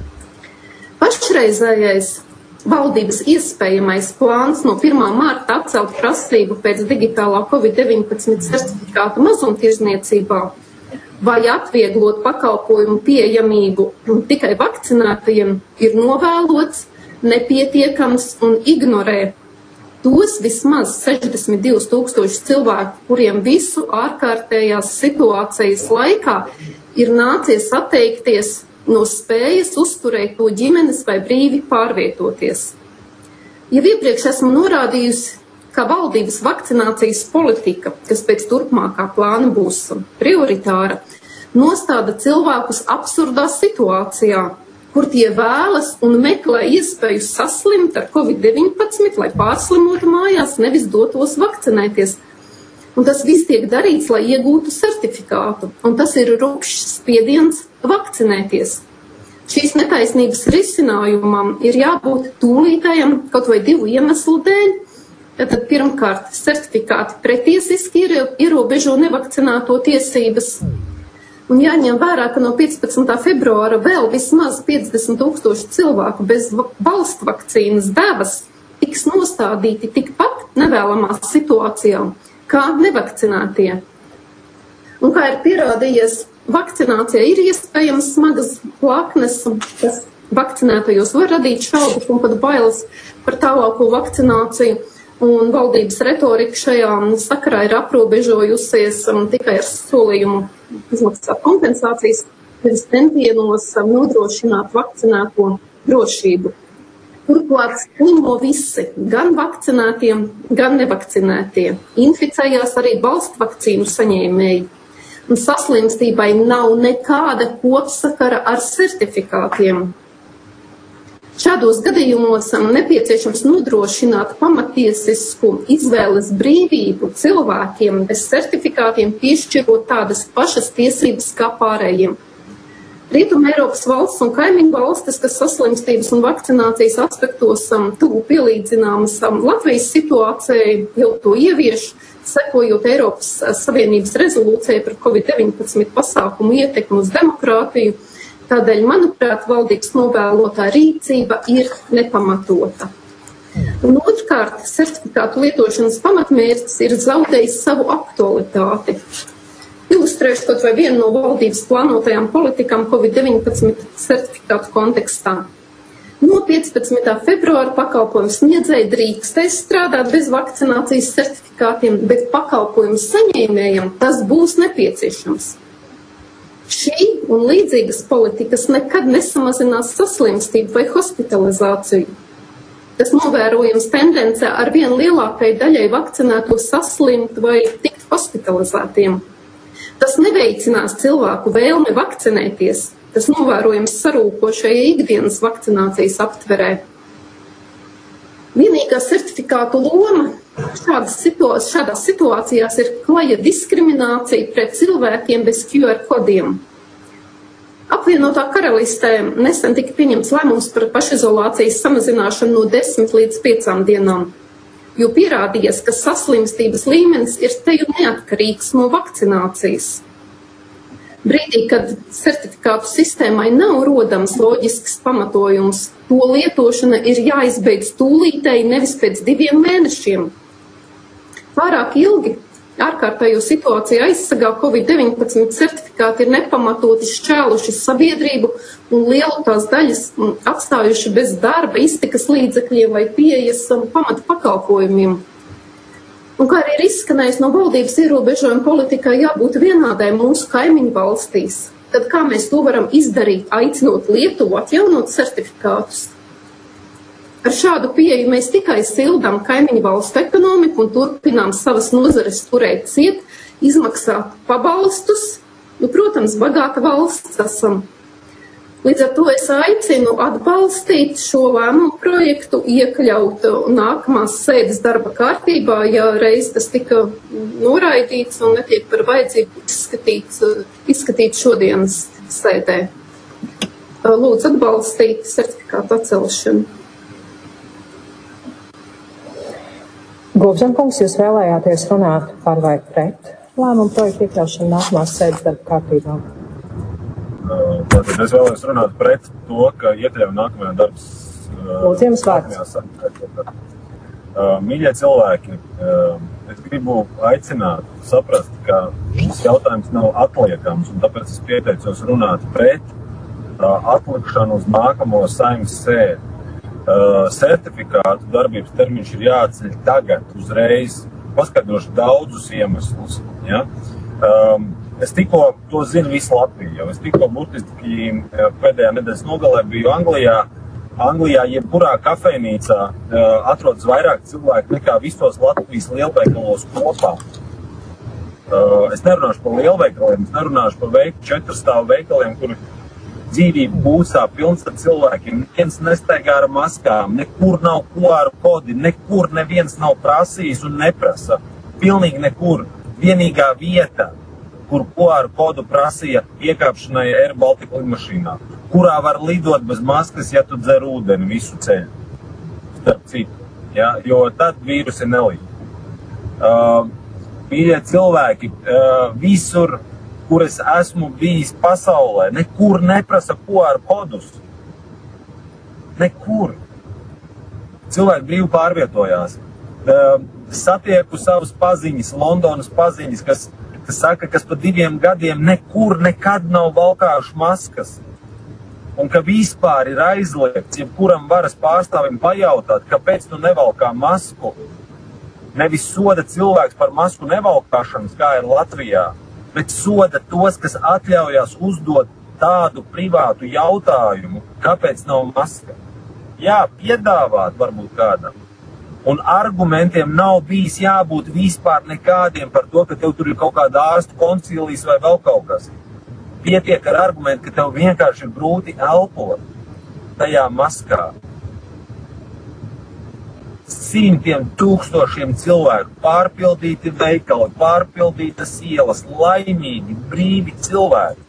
Pašreizējais valdības iespējamais plāns no 1. marta atcelt prasību pēc digitālā COVID-19 certifikāta mazumtirdzniecībā vai atvieglot pakalpojumu pieejamību tikai vakcinētajiem ir novēlots, nepietiekams un ignorē tos vismaz 62,000 cilvēku, kuriem visu ārkārtējās situācijas laikā ir nācies atteikties no spējas uzturēt to ģimenes vai brīvi pārvietoties. Jau iepriekš esmu norādījusi, ka valdības vakcinācijas politika, kas pēc turpmākā plāna būs prioritāra, nostāda cilvēkus absurdā situācijā, kur tie vēlas un meklē iespēju saslimt ar COVID-19, lai pārslimotu mājās, nevis dotos vakcinēties. Un tas viss tiek darīts, lai iegūtu certifikātu, un tas ir rupšs spiediens vakcinēties. Šīs netaisnības risinājumam ir jābūt tūlītējam kaut vai 2 iemeslu dēļ. Tātad pirmkārt, certifikāti pretiesiski ierobežo nevakcinēto tiesības. Un jāņem vērā, ka no 15. februāra vēl vismaz 50,000 cilvēku bez valsts vakcīnas devas tiks nostādīti tikpat nevēlamā situācijā, kā nevakcinētie. Un kā ir pierādījies, vakcinācija ir iespējams smagas blaknes, kas vakcinētajos var radīt šaubas un pat bailes par tālāko vakcināciju. Un valdības retorika šajā sakarā ir aprobežojusies tikai ar solījumu izmaksāt kompensācijas, nevis centienos nodrošināt vakcinēto drošību. Turklāt slimo visi, gan vakcinētiem, gan nevakcinētie. Inficējās arī valsts vakcīnu saņēmēji. Un saslimstībai nav nekāda kopsakara ar certifikātiem. Šādos gadījumos nepieciešams nodrošināt pamatiesisku izvēles brīvību cilvēkiem bez certifikātiem, piešķirot tādas pašas tiesības kā pārējiem. Rietuma Eiropas valsts un kaimiņu valstis, kas saslimstības un vakcinācijas aspektos tuvu pielīdzināmas Latvijas situācijai, jau to ievieš, sekojot Eiropas Savienības rezolūcijai par COVID-19 pasākumu ietekmi uz demokrātiju. Tādēļ, manuprāt, valdības novēlotā rīcība ir nepamatota. Un otrkārt, certifikātu lietošanas pamatmērķis ir zaudējis savu aktualitāti. Ilustrēšu kaut vai vienu no valdības plānotajām politikām COVID-19 certifikātu kontekstā. No 15. februāra pakalpojumu sniedzēji drīkstēs strādāt bez vakcinācijas certifikātiem, bet pakalpojumu saņēmējam tas būs nepieciešams. Šī un līdzīgas politikas nekad nesamazinās saslimstību vai hospitalizāciju. Tas novērojams tendencē ar vien lielākai daļai vakcinēto saslimt vai tikt hospitalizētiem. Tas neveicinās cilvēku vēlmi vakcinēties. Tas novērojams sarūkošajai ikdienas vakcinācijas aptverē. Vienīgā certifikātu loma šādās situācijās ir klaja diskriminācija pret cilvēkiem bez QR kodiem. Apvienotā karalistē nesen tika pieņemts lēmums par pašizolācijas samazināšanu no 10 līdz 5 dienām, jo pierādījies, ka saslimstības līmenis ir teju neatkarīgs no vakcinācijas. Brīdī, kad certifikātu sistēmai nav rodams loģisks pamatojums, to lietošana ir jāizbeidz tūlītēji, nevis pēc 2 mēnešiem. Pārāk ilgi ārkārtējo situāciju aizsargā COVID-19 certifikāti ir nepamatoti šķēluši sabiedrību un lielu tās daļas atstājuši bez darba, iztikas līdzekļiem vai pieejas pamata pakalpojumiem. Un kā arī ir izskanējis no valdības ierobežojuma politikai jābūt vienādai mūsu kaimiņu valstīs, tad kā mēs to varam izdarīt, aicinot Lietuvu atjaunot certifikātus? Ar šādu pieeju mēs tikai sildām kaimiņu valstu ekonomiku un turpinām savas nozares turēt ciet, izmaksāt pabalstus. Protams, bagāta valsts esam. Līdz ar to es aicinu atbalstīt šo lēmumu projektu, iekļaut nākamās sēdes darba kārtībā, ja reiz tas tika noraidīts un netiek par vajadzību izskatīt šodienas sēdē. lūdzu atbalstīt certifikātu atcelšanu. Gulbzenkungs, jūs vēlējāties runāt par vai pret lēmumu projektu iekļaušanu nākamās sēdes darba kārtībā? Tātad es vēlējos runāt pret to, ka iekļauj nākamajā darbs. Lūdzu, jums vārds. Mīļie cilvēki, es gribu aicināt, saprast, ka šis jautājums nav atliekams, un tāpēc es pieteicos runāt pret atlikšanu uz nākamo Saeimas sēdi. Certifikātu darbības termiņš ir jāatceļ tagad, uzreiz, paskaidrošu daudzus iemeslus. Ja? Es tikko to zinu visu Latviju, jo es tikko burtiski pēdējā nedēļas nogalē biju Anglijā. Anglijā, jebkurā kafejnīcā atrodas vairāk cilvēku nekā visos Latvijas lielveikalos kopā. Es nerunāšu par lielveikaliem, es nerunāšu par 4 stāvu veikaliem, kur dzīvība būsā pilns ar cilvēkiem. Neviens nestaigā ar maskām, nekur nav QR kodi, nekur neviens nav prasījis un neprasa. Pilnīgi nekur. Vienīgā vieta, kur QR kodu prasīja iekāpšanai Air Baltica lidmašīnā, kurā var lidot bez maskas, ja tu dzer ūdeni visu ceļu. Starp citu, ja? Jo tad vīrusi nelīd. Mīļie cilvēki, visur, kur es esmu bijis pasaulē, nekur neprasa QR kodus. Nekur. Cilvēki brīvi pārvietojās. Satieku savus paziņas, Londonas paziņas, kas saka, kas pa 2 gadiem nekur nekad nav valkājuši maskas. Un ka vispār ir aizliegts, jebkuram varas pārstāvim pajautāt, kāpēc tu nevalkā masku. Nevis soda cilvēks par masku nevalkāšanas, kā ir Latvijā, bet soda tos, kas atļaujās uzdot tādu privātu jautājumu, kāpēc nav maska. Jā, piedāvāt varbūt kādam. Un argumentiem nav bijis jābūt vispār nekādiem par to, ka tev tur ir kaut kāda ārstu koncilijas vai vēl kaut kas. Pietiek ar argumentu, ka tev vienkārši ir grūti elpot tajā maskā. 100 000 cilvēku, pārpildīti veikali, pārpildītas ielas, laimīgi, brīvi cilvēki.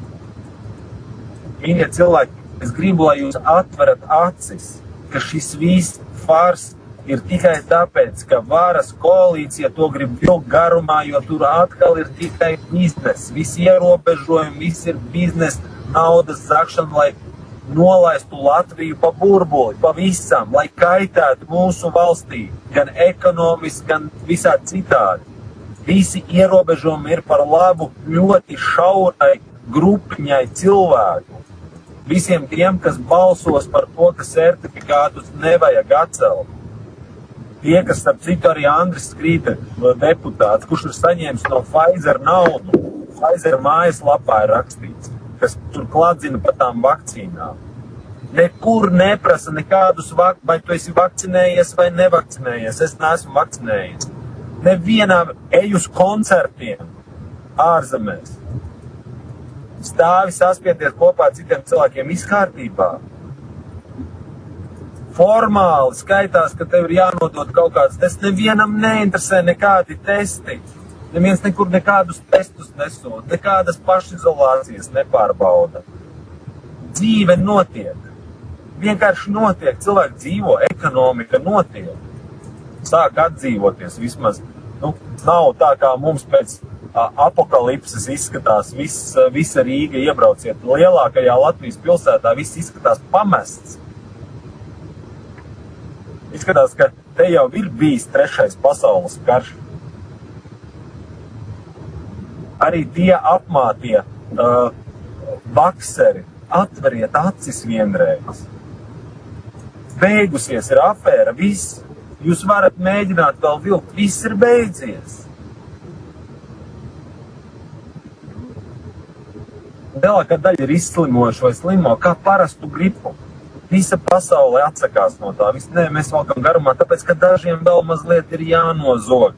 Mīļie cilvēki, es gribu, lai jūs atverat acis, ka šis viss fars ir tikai tāpēc, ka varas koalīcija to grib vilkt garumā, jo tur atkal ir tikai biznes. Visi ierobežojumi, viss ir biznes, naudas zakšana, lai nolaistu Latviju pa burbuli, pa visam, lai kaitētu mūsu valstī, gan ekonomiski, gan visā citādi. Visi ierobežojumi ir par labu ļoti šaurai grupiņai cilvēku. Visiem tiem, kas balsos par to, ka certifikātus nevajag atcelt. Tie, kas starp citu arī Andris Skrīte, deputāts, kurš ir saņēmis no Pfizer naudu, Pfizer mājaslapā ir rakstīts, kas tur klādzina par tām vakcīnām. Nekur neprasa nekādus vai tu esi vakcinējies vai nevakcinējies. Es neesmu vakcinējies. Nevienā eju uz koncertiem ārzemēs. Stāvi saspieties kopā ar citiem cilvēkiem izkārtībā. Formāli skaitās, ka tev ir jānodod kaut kāds tests. Nevienam neinteresē nekādi testi. Neviens nekur nekādus testus nesūt, nekādas pašizolācijas nepārbauda. Dzīve notiek. Vienkārši notiek. Cilvēki dzīvo, ekonomika notiek. Sāk atdzīvoties vismaz. Nav tā, kā mums pēc apokalipses izskatās. Visa Rīga iebrauciet lielākajā Latvijas pilsētā, viss izskatās pamests. Izskatās, ka te jau ir bijis 3. pasaules karš. Arī tie apmātie bakseri, atveriet acis vienreiz. Beigusies ir afēra, viss. Jūs varat mēģināt vēl vilkt, viss ir beidzies. Lielākā daļa ir izslimojuši vai slimo, kā parastu gripu. Visa pasaule atsakās no tā. Nē, mēs valkam garumā, tāpēc, ka dažiem vēl mazliet ir jānozog.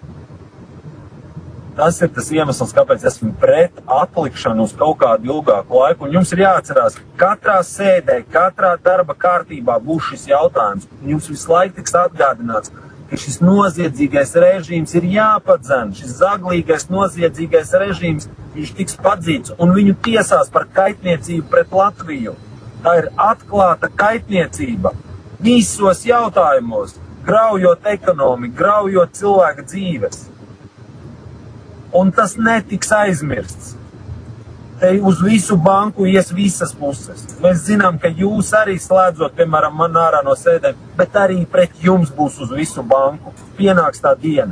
Tas ir tas iemesls, kāpēc esmu pret atlikšanu uz kaut kādu ilgāku laiku. Un jums ir jāatcerās, ka katrā sēdē, katrā darba kārtībā būs šis jautājums. Jums visu laiku tiks atgādināts, ka šis noziedzīgais režīms ir jāpadzen. Šis zaglīgais noziedzīgais režīms, viņš tiks padzīts un viņu tiesās par kaitniecību pret Latviju. Tā ir atklāta kaitniecība visos jautājumos, graujot ekonomiku, graujot cilvēka dzīves. Un tas netiks aizmirsts. Te uz visu banku ies visas puses. Mēs zinām, ka jūs arī slēdzot, piemēram, man ārā no sēdēm, bet arī pret jums būs uz visu banku. Pienāks tā diena.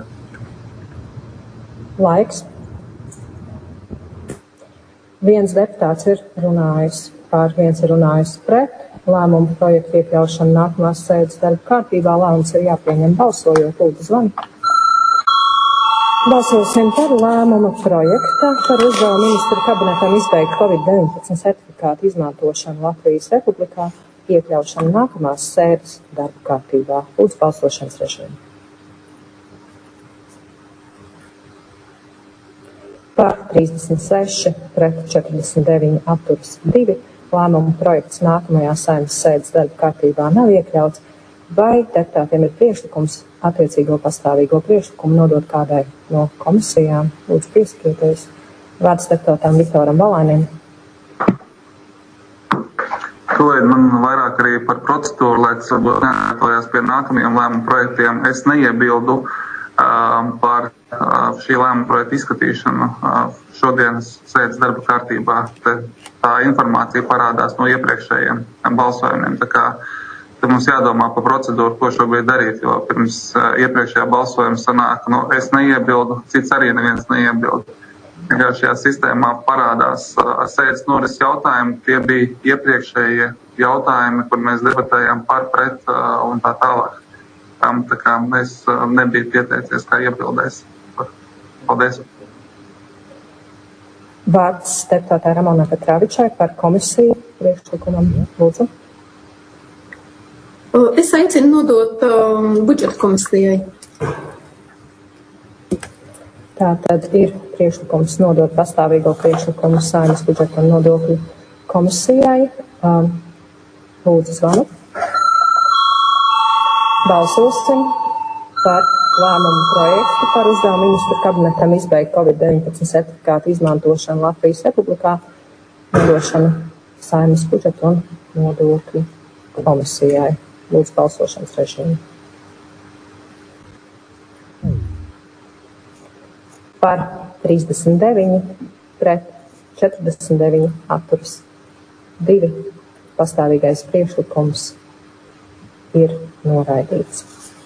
Laiks. Viens deputāts ir runājis par, viens ir runājis pret lēmumu projektu iekļaušanu nākamās sēdes darba kārtībā. Lēmums ir jāpieņem balsojot. Lūdzu, zvani. Balsosim par lēmumu projekta par uzdevumu ministru kabinetam izbeigt COVID-19 certifikātu izmantošanu Latvijas Republikā, iekļaušanu nākamās sēdes darba kārtībā. Lūdzu, balsošanas režīmu. Par 36, pret 49, atturas 2. Lēmumu projekts nākamajā Saeimas sēdes darba kārtībā nav iekļauts. Vai deputātiem ir priekšlikums attiecīgo pastāvīgo priekšlikumu nodot kādai no komisijām? Lūdzu, piesakieties. Vārds deputātam Viktoram Valainim. Kolēģi, man vairāk arī par procedūru, lai tas varbūt neatojās pie nākamajiem lēmumu projektiem. Es neiebildu par šī lēmuma projekta izskatīšanu šodienas sēdes darba kārtībā. Tā informācija parādās no iepriekšējiem balsojumiem. Tā kā mums jādomā par procedūru, ko šobrīd darīt, jo pirms iepriekšējā balsojuma sanāk, es neiebildu, cits arī neviens neiebildu. Ja šajā sistēmā parādās sēdes norises jautājumi, tie bija iepriekšējie jautājumi, kur mēs debatējām par pret un tā tālāk. Tā kā es nebiju pieteicies kā iebildēs. Paldies. Vārds deputātā Ramona Petrāvičai par komisiju priekšlikumam. Lūdzu. Es aicinu nodot budžeta komisijai. Tātad ir priekšlikums nodot pastāvīgo priekšlikumu Saeimas budžeta un nodokļu komisijai. Lūdzu, zvanu. Balsosim par lēmumu projektu par uzdevumu ministru kabinetam izbeigt COVID-19 certifikātu izmantošanu Latvijas Republikā, nodošanu Saeimas budžeta un nodokļu komisijai. Lūdzu, balsošanas režīmu. Par 39, pret 49, atturas 2. Pastāvīgais priekšlikums ir noraidīts.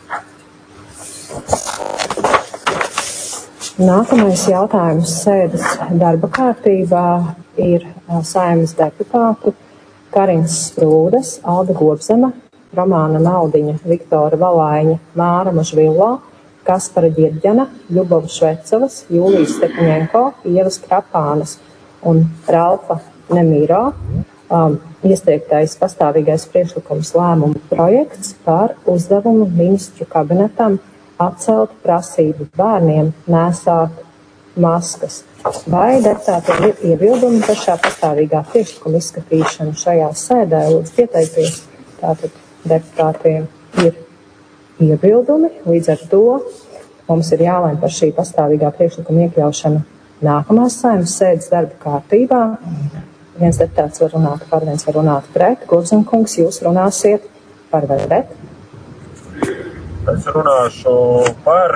Nākamais jautājums sēdes darba kārtībā ir Saeimas deputātu Karins Sprūdes, Alda Gobzema, Romāna Naudiņa, Viktora Valaiņa, Māra Mažvillā, Kaspara Ģirģana, Ļubova Švecavas, Jūlijas Stepaņenko, Ievas Krapānas un Ralfa Nemīro iestiegtais pastāvīgais priekšlikums lēmumu projekts par uzdevumu ministru kabinetam atcelt prasību bērniem nēsāt maskas. Vai deputātiem ir iebildumi par šā pastāvīgā priekšlikuma izskatīšanu šajā sēdē? Lūdzu, pieteikties. Tātad deputātiem ir iebildumi, līdz ar to mums ir jālēm par šī pastāvīgā priekšlikuma iekļaušanu nākamās Saeimas sēdes darba kārtībā. Viens deputāts var runāt par, viens var runāt pret. Gobzemkungs, jūs runāsiet par vai pret? Es runāšu par,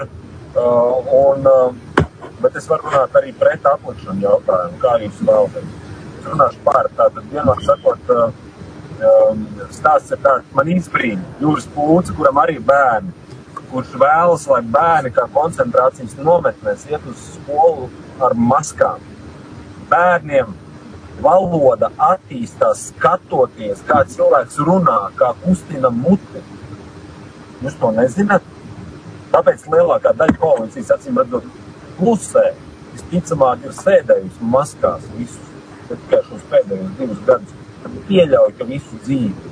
bet es varu runāt arī pret atlikšanu jautājumu, kā jūs vēlaties. Es runāšu par, tātad vienmēr sakot, stāsts ir tāds, man izbrīna Jūras Pūce, kuram arī bērni, kurš vēlas, lai bērni kā koncentrācijas nometnēs iet uz skolu ar maskām. Bērniem valoda attīstās skatoties, kā cilvēks runā, kā kustina muti. Jūs to nezināt? Tāpēc lielākā daļa koalīcijas acīm redzot klusē, visticamāk ir sēdējusi maskās visus, bet tikai šos pēdējos 2 gadus. Pieļauj, ka visu dzīvi.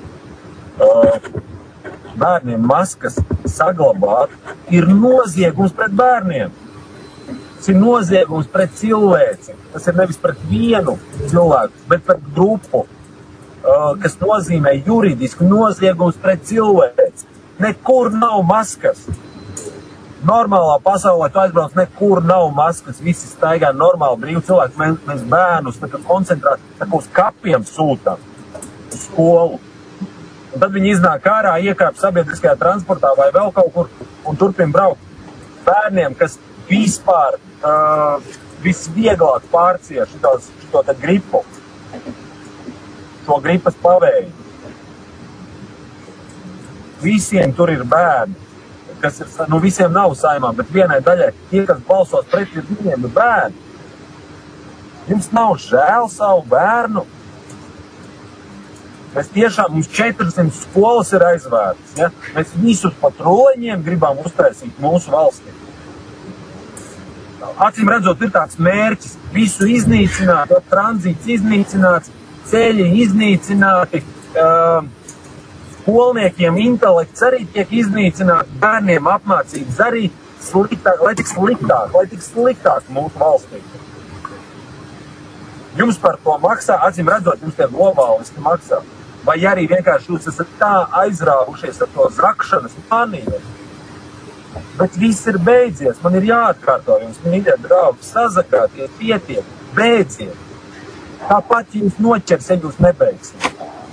Bērniem maskas saglabāt ir noziegums pret bērniem. Tas ir noziegums pret cilvēci. Tas ir nevis pret vienu cilvēku, bet pret grupu, kas nozīmē juridiski noziegums pret cilvēci. Nekur nav maskas. Normālā pasaulē tu aizbrauc, nekur nav maskas. Visi staigā normāli brīvi cilvēki. Mēs bērnus koncentrēt, uz kapiem sūtām. uz skolu. Un tad viņi iznāk ārā, iekāp sabiedriskajā transportā vai vēl kaut kur un turpina braukt. Bērniem, kas vispār visvieglāk pārcieš šo te gripu, šo gripas pavēju. Visiem tur ir bērni, kas ir, visiem nav saimā, bet vienai daļai tie, kas balsos pret, viņiem ir bērni. Jums nav žēl savu bērnu? Mēs tiešām, mums 400 skolas ir aizvērtas, ja? Mēs visus pa troļņiem gribam uztaisīt mūsu valstī. Acīm redzot, ir tāds mērķis, visu iznīcināt, tranzīts iznīcināts, ceļi iznīcināti, skolniekiem intelekts arī tiek iznīcināts, bērniem apmācības arī sliktāk, lai tik sliktāk mūsu valstī. Jums par to maksā, acīm redzot, jums tie globālisti maksā. Vai arī vienkārši jūs esat tā aizrāvušies ar to zakšanas maniju. Bet viss ir beidzies, man ir jāatkārto jums, mīļie draugi, sazakāties, pietiek, beidziet. Tāpat jūs noķers, ja jūs nebeigsiet.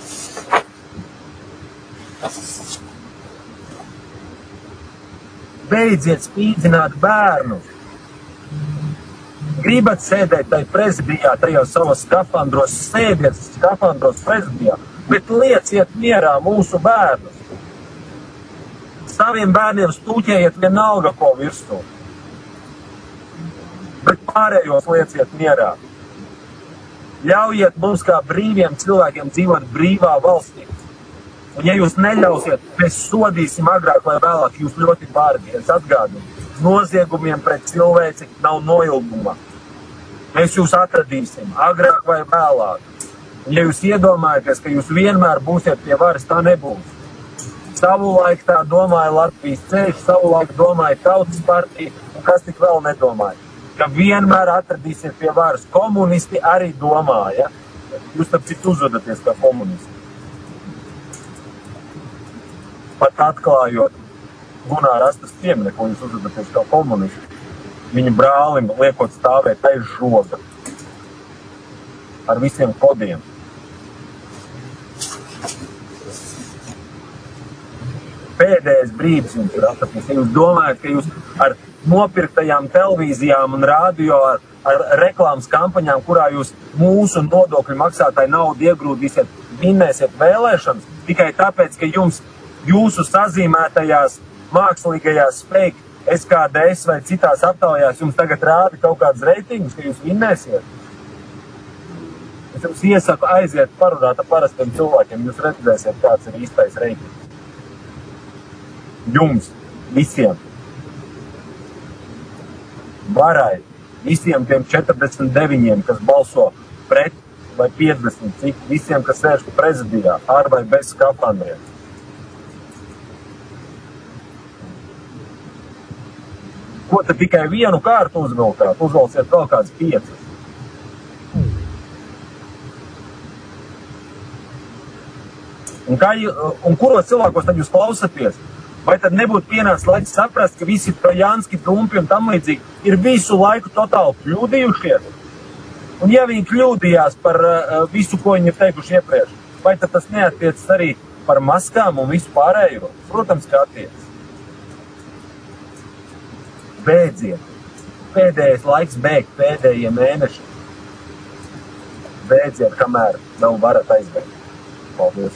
Beidziet spīdzināt bērnu. Gribat sēdēt tai prezidijā, tajos savos skafandros, sēdiet skafandros prezidijā, bet lieciet mierā mūsu bērnus. Saviem bērniem stūķējiet vienalga ko virsū. Bet pārējos lieciet mierā. Ļaujiet mums kā brīviem cilvēkiem dzīvot brīvā valstī. Un ja jūs neļausiet, mēs sodīsim agrāk vai vēlāk, jūs ļoti bargi. Es atgādinu, noziegumiem pret cilvēci nav noilguma. Mēs jūs atradīsim agrāk vai vēlāk. Un ja jūs iedomājaties, ka jūs vienmēr būsiet pie varas, tā nebūs. Savulaik tā domāja Latvijas ceļš, savulaik domāja Tautas partija, un kas tik vēl nedomāja. Ka vienmēr atradīsiet pie varas. Komunisti arī domāja. Jūs tāpēc uzvedaties kā komunisti. Pat atklājot Gunāra Astas pieminieku, jūs uzvedaties kā komunisti. Viņa brālim liekot stāvēt aiz žoga. Ar visiem kodiem. Pēdējais brīdis jums ir atapnis. Ja jūs domājat, ka jūs ar nopirktajām televīzijām un radio, ar reklāmas kampaņām, kurā jūs mūsu nodokļu maksātāju naudu iegrūdīsiet, vinnēsiet vēlēšanas, tikai tāpēc, ka jums jūsu sazīmētajās mākslīgajās fake SKDS vai citās aptaujās jums tagad rāda kaut kādas reitingus, ka jūs vinnēsiet. Es jums iesaku aiziet parunāt ar parastiem cilvēkiem, jūs redzēsiet, kāds ir īstais reitings. Jums, visiem, varai, visiem tiem 49, kas balso pret vai 50, visiem, kas sēž prezidijā, ar vai bez skafandriem. Ko tad tikai vienu kārtu uzvilkāt? Uzvalciet vēl kāds 5. Un kuros cilvēkos tad jūs klausaties? Vai tad nebūtu pienācis laiks saprast, ka visi trojanski dumpi un tam līdzīgi ir visu laiku totāli kļūdījušies? Un ja viņi kļūdījās par visu, ko viņi ir teikuši iepriekš, vai tad tas neattiecas arī par maskām un visu pārējo? Protams, ka attiecas. Beidziet. Pēdējais laiks beigt, pēdējie mēneši. Beidziet, kamēr vēl varat aizbeigt. Paldies.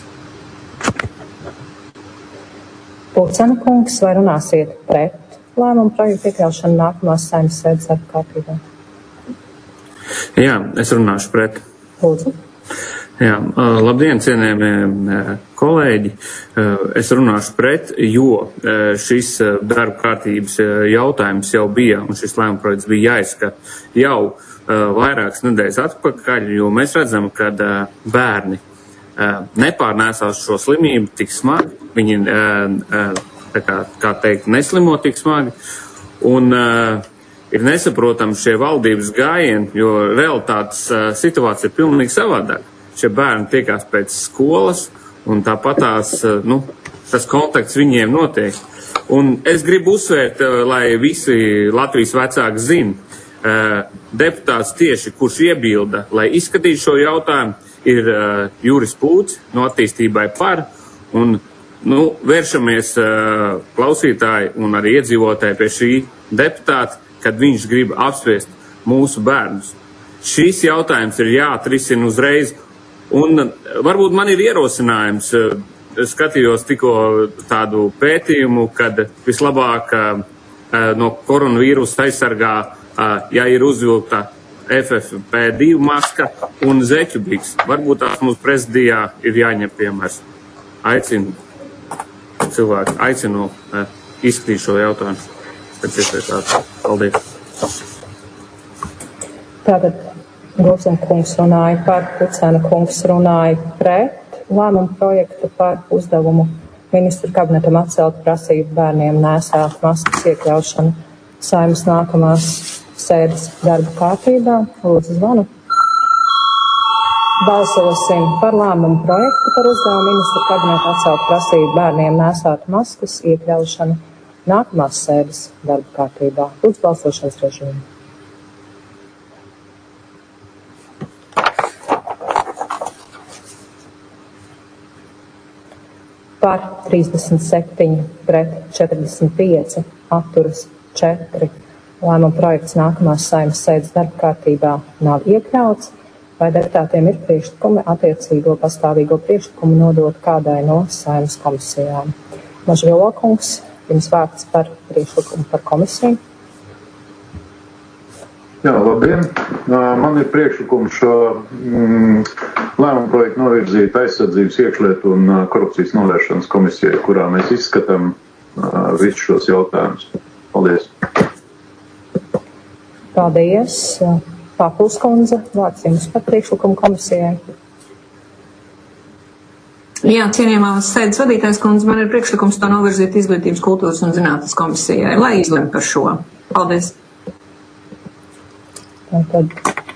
Pulcena kungs, vai runāsiet pret lēmumu projektu iekļaušanu nākamās Saeimas sēdes darba kārtībā? Jā, es runāšu pret. Lūdzu. Jā, labdien, cienējamie kolēģi. Es runāšu pret, jo šis darba kārtības jautājums jau bija, un šis lēmuma projekts bija jāizskata jau vairākas nedēļas atpakaļ, jo mēs redzam, ka bērni nepārnēsās šo slimību tik smagi, viņi, kā teikt, neslimo tik smagi, un ir nesaprotami šie valdības gājieni, jo realitātes situācija ir pilnīgi savādāk. Šie bērni tiekās pēc skolas, un tāpatās, tas kontakts viņiem notiek. Un es gribu uzsvērt, lai visi Latvijas vecāki zina, deputāts tieši, kurš iebilda, lai izskatītu šo jautājumu, ir Juris Pūts no Attīstībai par, un vēršamies klausītāji un arī iedzīvotāji pie šī deputāta, kad viņš grib apspriest mūsu bērnus. Šīs jautājums ir jāatrisina uzreiz, un varbūt man ir ierosinājums, skatījos tikko tādu pētījumu, kad vislabāk no koronavīrusa aizsargā, ja ir uzvilkta FFP2 maska un zeķu biks. Varbūt tās mūsu prezidijā ir jāņem piemērs. Aicinu izskatīt šo jautājumu. Paldies. Tātad Gulsena kungs runāja par, Pucena kungs runāja pret lēmumu projektu par uzdevumu ministru kabinetam atcelt prasību bērniem nēsāt maskas iekļaušanu Saeimas nākamās sēdes darba kārtībā. Lūdzu, zvanu. Balsosim par lēmumu projektu par uzdevumu ministru kabinetu atcelt prasību bērniem nēsāt maskas iekļaušanu nākamās sēdes darba kārtībā. Lūdzu, balsošanas režīmu. Par 37, pret 45, atturas 4. Lēmuma projekts nākamās Saeimas sēdes darba kārtībā nav iekļauts, vai deputātiem ir priekšlikumi attiecīgo pastāvīgo priekšlikumu nodot kādai no Saeimas komisijām. Mažvilo kungs, jums vārds par priekšlikumu par komisiju. Jā, labdien. Man ir priekšlikums šo lēmumu projektu novirzīt aizsardzības, iekšlietu un korupcijas novēršanas komisijai, kurā mēs izskatām visus šos jautājumus. Paldies. Paldies. Pāpuls kundze, vārds jums par priekšlikumu komisijai. Jā, cienījamās sēdes vadītājs kundze, man ir priekšlikums to novirzīt Izglītības, kultūras un zinātnes komisijai, lai izlem par šo. Paldies. Tātad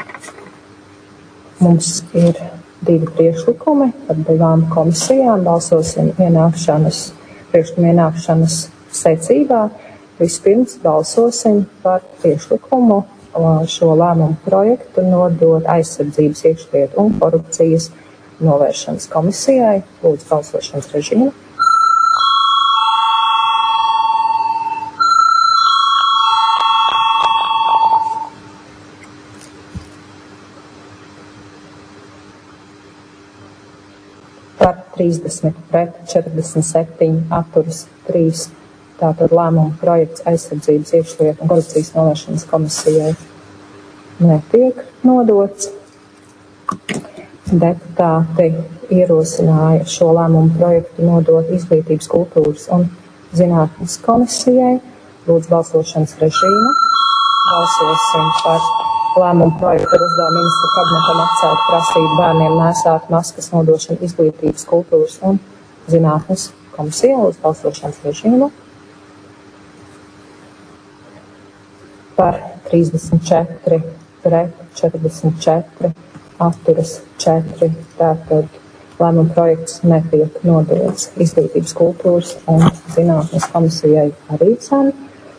mums ir 2 priekšlikumi par 2 komisijām. Balsosim priekšlikumu ienākšanas secībā. Vispirms balsosim par priekšlikumu šo lēmumu projektu nodot aizsardzības, iekšlietu un korupcijas novēršanas komisijai. Lūdzu, balsošanas režīmu. Par 30, pret 47, atturas 3. Tātad lēmumu projekts aizsardzības, iekšlietu un korupcijas novēršanas komisijai netiek nodots. Deputāti ierosināja šo lēmumu projektu nodot Izglītības, kultūras un zinātnes komisijai. Lūdzu, balsošanas režīmu. Balsosim par lēmumu projektu par uzdevumu ministru kabinetam atcelt prasību bērniem nēsāt maskas nodošanu Izglītības, kultūras un zinātnes komisijai. Lūdzu, balsošanas režīmu. Par 34, pret 44, atturas 4. Tātad lēmuma projekts netiek nodots Izglītības, kultūras un zinātnes komisijai arī cen.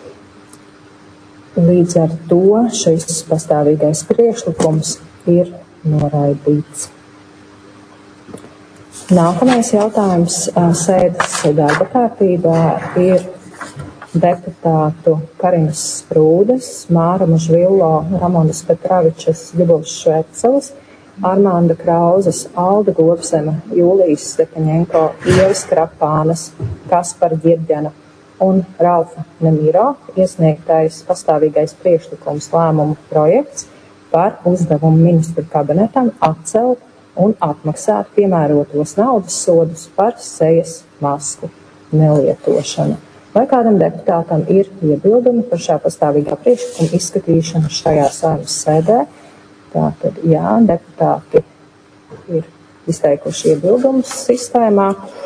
Līdz ar to šis pastāvīgais priekšlikums ir noraidīts. Nākamais jautājums sēdes darba kārtībā ir deputātu Karinas Sprūdes, Māra Mažvilo, Ramonas Petravičas, Ļubovs Švercelis, Armanda Krauzes, Alda Gobsema, Jūlijas Stepaņenko, Ievas Krapānas, Kaspara Ģirģena un Ralfa Nemiro iesniegtais pastāvīgais priekšlikums lēmumu projekts par uzdevumu ministru kabinetam atcelt un atmaksāt piemērotos naudas sodus par sejas masku nelietošanu. Vai kādam deputātam ir iebildumi par šā pastāvīgā priekšlikuma izskatīšanu šajā Saeimas sēdē? Tātad, jā, deputāti ir izteikuši iebildumus sistēmā.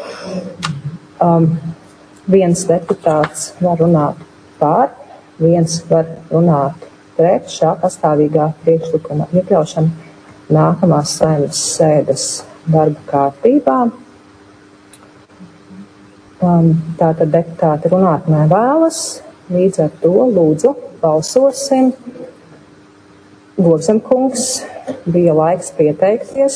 Viens deputāts var runāt par, viens var runāt pret šā pastāvīgā priekšlikuma iekļaušanu nākamās Saeimas sēdes darba kārtībā. Tātad deputāti runāt nevēlas, līdz ar to lūdzu balsosim Gobzemkungs, bija laiks pieteikties.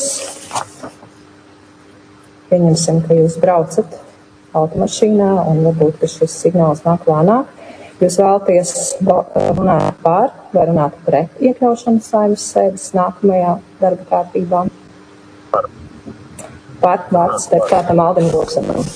Pieņemsim, ka jūs braucat automašīnā un varbūt, ka šis signāls nāk lēnāk. Jūs vēlaties runāt par vai runāt pret iekļaušanu Saeimas sēdes nākamajā darba kārtībā? Par vārds deputātam Aldim Gobzemam.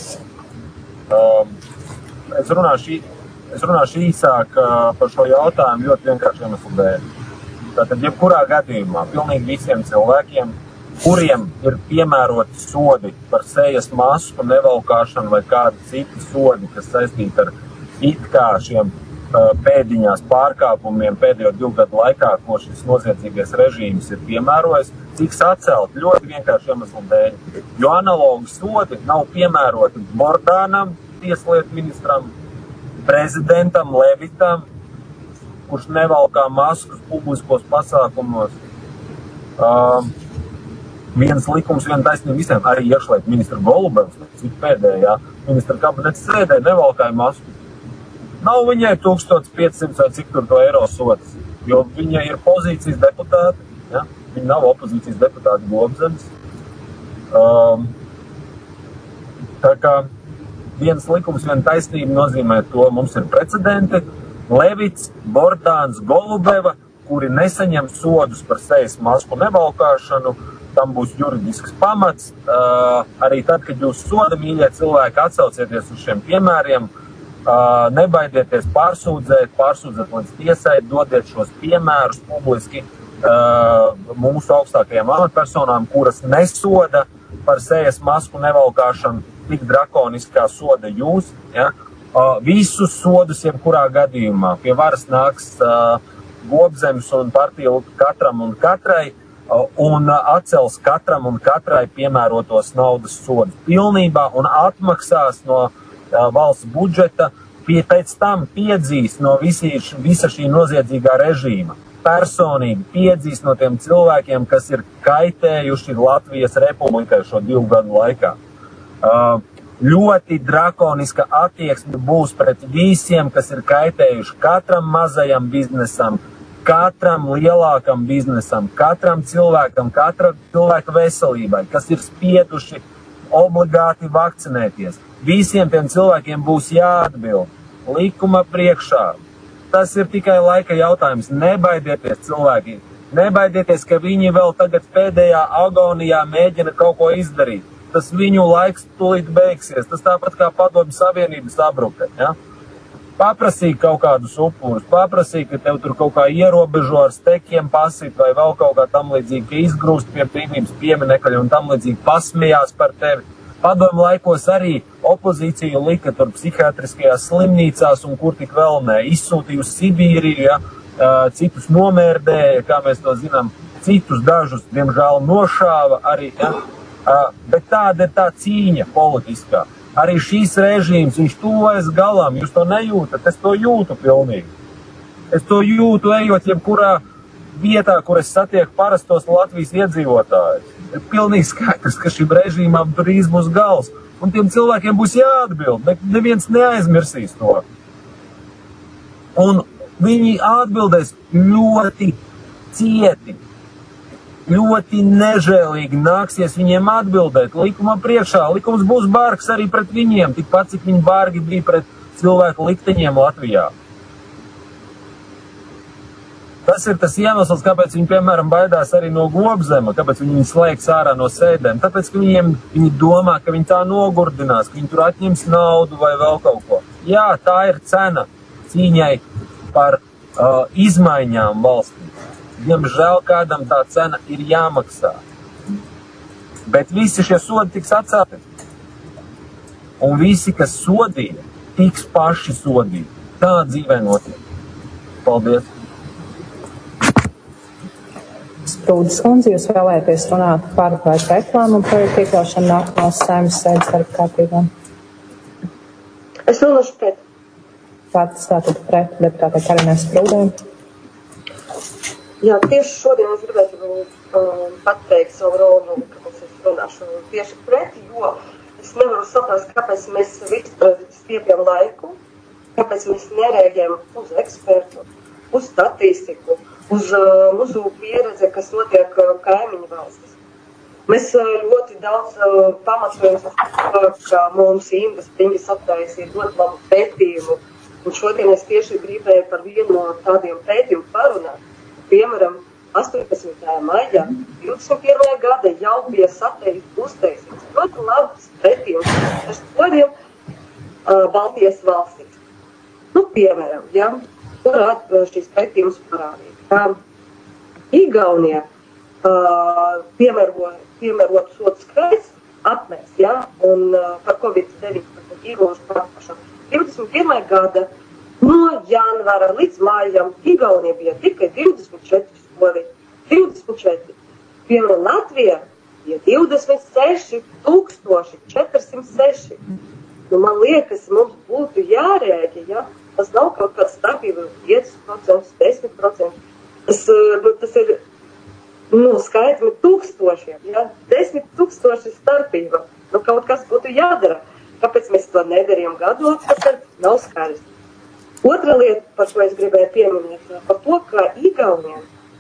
Es runāšu īsāk par šo jautājumu ļoti vienkārši iemeslu dēļ. Tātad, jebkurā gadījumā, pilnīgi visiem cilvēkiem, kuriem ir piemēroti sodi par sejas masku nevalkāšanu vai kādi citi sodi, kas saistīti ar it kā šiem pēdiņās pārkāpumiem pēdējo 2 gadu laikā, ko šis noziedzīgais režīms ir piemērojis, tiks atcelt ļoti vienkārši iemeslu dēļ. Jo analogi sodi nav piemēroti Bordānam, tieslietu ministram, prezidentam Levitam, kurš nevalkā maskas publiskos pasākumos. Viens likums, viena taisnība visiem, arī iekšlietu ministra Golubevs, cik pēdējā ministra kabinets sēdē nevalkāja masku. Nav viņai 1500 vai cik tur to eiro sods, jo viņa ir pozīcijas deputāti, ja? Viņa nav opozīcijas deputāti Gobzems. Tā kā viens likums, viena taisnība nozīmē to, mums ir precedenti, Levits, Bordāns, Golubeva, kuri nesaņem sodus par sejas masku nevalkāšanu, tam būs juridisks pamats. Arī tad, kad jūs soda, mīļie cilvēki, atsaucieties uz šiem piemēriem, nebaidieties pārsūdzēt līdz tiesai, dodiet šos piemērus publiski mūsu augstākajām amatpersonām, kuras nesoda par sejas masku nevalkāšanu tik drakoniskā soda jūs, ja? Visus sodus jebkurā gadījumā. Pie varas nāks Gobzems un partija katram un katrai un atcels katram un katrai piemērotos naudas sodus pilnībā un atmaksās no valsts budžeta, pēc tam piedzīs no visa šī noziedzīgā režīma. Personīgi piedzīs no tiem cilvēkiem, kas ir kaitējuši Latvijas republikai šo 2 gadu laikā. Ļoti drakoniska attieksme būs pret visiem, kas ir kaitējuši katram mazajam biznesam, katram lielākam biznesam, katram cilvēkam, katra cilvēka veselībai, kas ir spieduši obligāti vakcinēties. Visiem tiem cilvēkiem būs jāatbild likuma priekšā. Tas ir tikai laika jautājums. Nebaidieties, cilvēki. Nebaidieties, ka viņi vēl tagad pēdējā agonijā mēģina kaut ko izdarīt. Tas viņu laiks tūlīt beigsies. Tas tāpat kā Padomju Savienības sabruka. Ja? Paprasīja kaut kādus upurus, paprasīja, ka tev tur kaut kā ierobežo ar stekiem pasit vai vēl kaut kā tam līdzīgi, ka izgrūst pie brīvības pieminekļa un tam līdzīgi pasmējās par tevi. Padomju laikos arī opozīciju lika tur psihiatriskajās slimnīcās un kur tik vēl ne. Izsūtīja uz Sibīriju, ja? Citus nomērdēja, kā mēs to zinām, citus dažus, diemžēl, nošāva arī. Ja? Bet tāda ir tā cīņa politiskā. Arī šīs režīms, viņš tuvojas galam, jūs to nejūtat, es to jūtu pilnīgi. Es to jūtu, ejot jebkurā vietā, kur es satieku parastos Latvijas iedzīvotājus. Ir pilnīgi skaidrs, ka šim režīmam drīz būs gals, un tiem cilvēkiem būs jāatbild, neviens neaizmirsīs to. Un viņi atbildēs ļoti cieti. Ļoti nežēlīgi nāksies viņiem atbildēt likuma priekšā. Likums būs bargs arī pret viņiem, tikpat cik viņi bargi bija pret cilvēku likteņiem Latvijā. Tas ir tas iemesls, kāpēc viņi, piemēram, baidās arī no Gobzema, kāpēc viņi slēgs ārā no sēdēm. Tāpēc, ka viņi domā, ka viņi tā nogurdinās, ka viņi tur atņems naudu vai vēl kaut ko. Jā, tā ir cena cīņai par izmaiņām valstī. Diemžēl kādam tā cena ir jāmaksā. Bet visi šie sodi tiks atcelti. Un visi, kas sodīja, tiks paši sodīti. Tā dzīvē notiek. Paldies. Sprūdes kundze, jūs vēlēties runāt par vai pret lēmumu projektu iekļaušanu nākamās Saeimas sēdes darba kārtībā? Es runāšu pret. Vārds tātad pret deputātei Karinai Sprūdei. Jā, tieši šodien es gribētu pateikt savu runu, kāpēc es runāšu tieši pret, jo es nevaru saprast, kāpēc mēs stiepjam laiku, kāpēc mēs nereaģējam uz ekspertu, uz statistiku, uz mūsu pieredzi, kas notiek kaimiņu valstis. Mēs ļoti daudz pamatojam, ka mums Inga Spriņģis attaisīja ļoti labu pētījumu. Un šodien es tieši gribēju par vienu no tādiem pētījumu parunāt. Piemēram, 18. maijā 21. gada jau bija uztaisīts ļoti labs pētījums ar sodiem Baltijas valstīs. Nu, piemēram, ja, kur šīs pētījums parādīja, ka Igaunija piemērot sodu skaits apmērs, ja, un par COVID-19 īrošu pārpašanu. 21. gada no janvāra līdz mājam Igaunija bija tikai 24 sodi. 24. Piemēram, Latvijā bija 26 406. Nu, man liekas, mums būtu jārēģi, ja? Tas nav kaut kāds starpība 5%, 10%. Tas ir, skaitami tūkstošiem, ja? 10 000 starpība. Nu, kaut kas būtu jādara. Kāpēc mēs to nedarījām gadu atpakaļ, nav skaidrs. Otra lieta, par ko es gribēju pieminēt, par to, ka Igauniem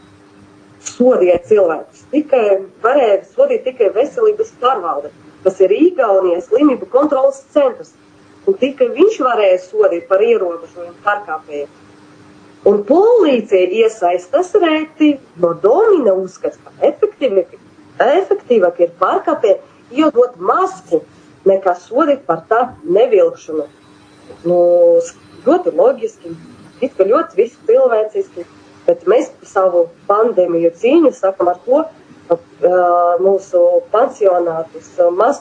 sodīja cilvēkus. Varēja sodīt tikai veselības pārvalde, kas ir Igaunijas slimību kontrolas centrs. Un tikai viņš varēja sodīt par ierobežojumu pārkāpējiem. Un policija iesaistās rēti, no domina uzskats, ka efektīvāk ir pārkāpēji iedot masku, nekā sodīt par tā nevilkšanu. Nu, ļoti loģiski, it kā ļoti visu cilvēciski, bet mēs savu pandēmiju cīņu sakam ar to, ka mūsu pansionātus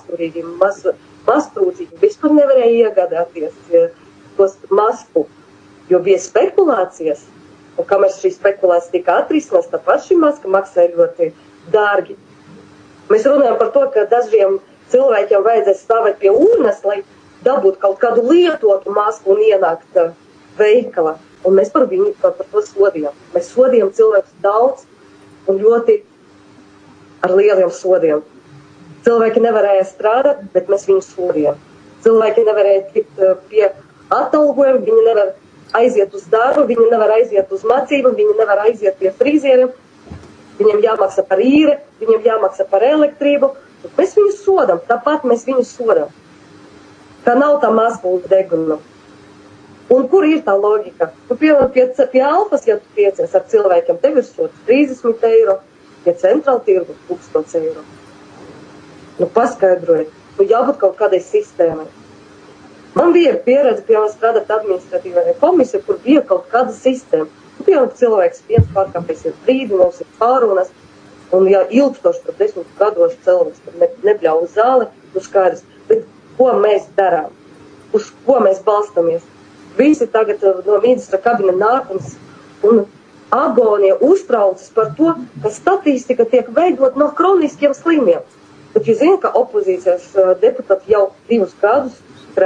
maztrūcīgi vispār nevarēja iegādāties tos masku, jo bija spekulācijas, un kamēr šī spekulācija tika atrisinās, tāpat šī maska maksāja ļoti dārgi. Mēs runājam par to, ka dažiem cilvēkiem vajadzēs stāvēt pie urnas, lai dabūtu kaut kādu lietotu masku un ienākt veikala. Un mēs par to sodījām. Mēs sodījām cilvēkus daudz un ļoti ar lieliem sodiem. Cilvēki nevarēja strādāt, bet mēs viņus sodījām. Cilvēki nevarēja tikt pie atalgojuma, viņi nevar aiziet uz darbu, viņi nevar aiziet uz mācību, viņi nevar aiziet pie frizieriem. Viņiem jāmaksā par īri, viņiem jāmaksā par elektrību. Mēs viņus sodam, tāpat mēs viņus sodam. Tā nav tā maska uz degunu. Un kur ir tā loģika? Nu, piemēram, pie Alfas, ja tu tiecies ar cilvēkiem, tev ir sods 30 eiro, pie centrāla tirgu 1000 eiro. Nu, paskaidrojiet. Nu, jābūt kaut kādai sistēmai. Man bija pieredze, piemēram, strādāt administratīvajā komisijā, kur bija kaut kāda sistēma. Nu, piemēram, cilvēks viens pārkāpējs ir brīdinājums, ir pārunas. Un ja ilgstoši par 10 gados cilvēks nebļauj uz zāli, nu skaidrs. Bet ko mēs darām? Uz ko mēs balstamies? Visi tagad no ministra kabina nākums un agonija uztraucas par to, ka statistika tiek veidot no kroniskiem slimiem. Bet jūs zināt, ka opozīcijas deputāti jau 2 gadus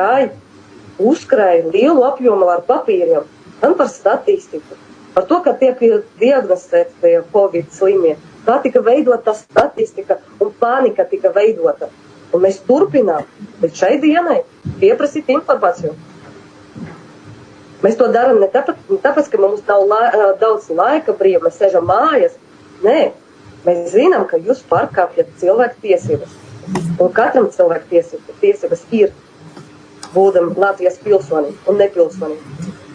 uzkrāja lielu apjomu ar papīriem. Gan par statistiku, par to, ka tiek diagnosticēti Covid slimie. Tā tika veidota statistika un panika tika veidota. Un mēs turpinām līdz šai dienai pieprasīt informāciju. Mēs to darām ne tāpēc, ka mums nav daudz laika brīva, mēs sēžam mājas. Nē, mēs zinām, ka jūs pārkāpjat cilvēku tiesības. Un katram cilvēku tiesības ir būdam Latvijas pilsonim un nepilsonim.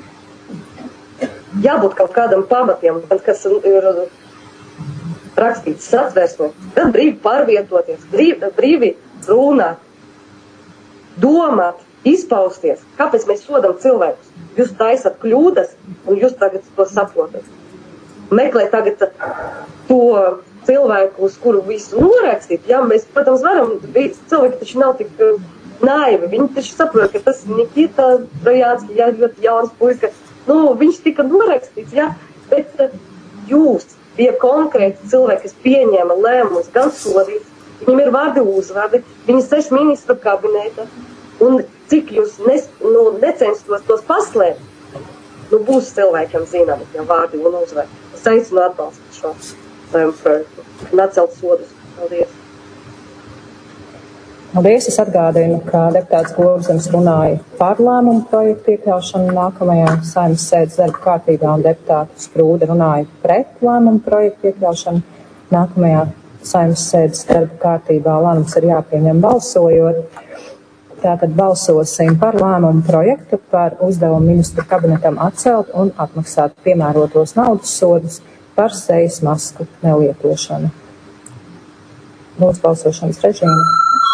Jābūt kaut kādam pamatiem, kas ir rakstīts satversmē, gan brīvi pārvietoties, brīvi runāt, domāt, izpausties. Kāpēc mēs sodam cilvēkus? Jūs taisat kļūdas un jūs tagad to saprotat. Meklē tagad to cilvēku, uz kuru visu norakstīt. Jā, mēs, protams, varam, cilvēki taču nav tik naivi. Viņi taču saprot, ka tas Nikita Trojānski, jā, ļoti jauns puika. Nu, viņš tika norakstīts, jā, bet jūs bija konkrēti cilvēki, kas pieņēma lēmumus, gan sodīt. Viņam ir vārdi uzvārdi, viņi sēž ministru kabinētā. Un cik jūs necenstos tos paslēpt, nu būs cilvēkiem zināmi tie vārdi un uzvārdi. Es aicinu atbalstīt šo projektu un atcelt sodus. Paldies. Paldies, es atgādinu, ka deputāts Gobzems runāja par lēmumu projektu iekļaušanu nākamajā Saeimas sēdes darba kārtībā, un deputāts Sprūde runāja pret lēmumu projektu iekļaušanu nākamajā Saeimas sēdes darba kārtībā. Lēmums ir jāpieņem balsojot. Tātad balsosim par lēmumu projektu par uzdevumu ministru kabinetam atcelt un atmaksāt piemērotos naudas sodus par sejas masku nelietošanu. Lūdzu balsošanas režīmu.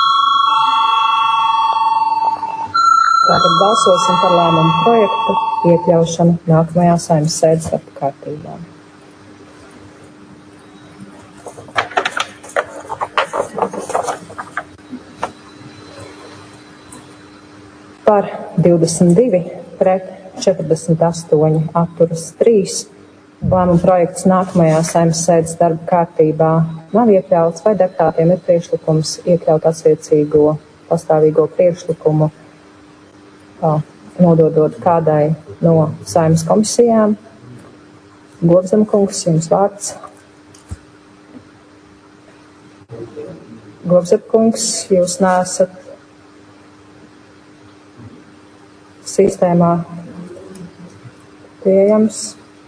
Tātad balsosim par lēmumu projektu iekļaušanu nākamajā Saeimas sēdes darba kārtībā. Par 22, pret 48, atturas 3. Lēmumu projekts nākamajā Saeimas sēdes darba kārtībā nav iekļauts, vai deputātiem ir priekšlikums iekļaut attiecīgo pastāvīgo priekšlikumu, nododot kādai no Saeimas komisijām. Gobzema kungs, jums vārds. Gobzema kungs, jūs neesat sistēmā pieejams.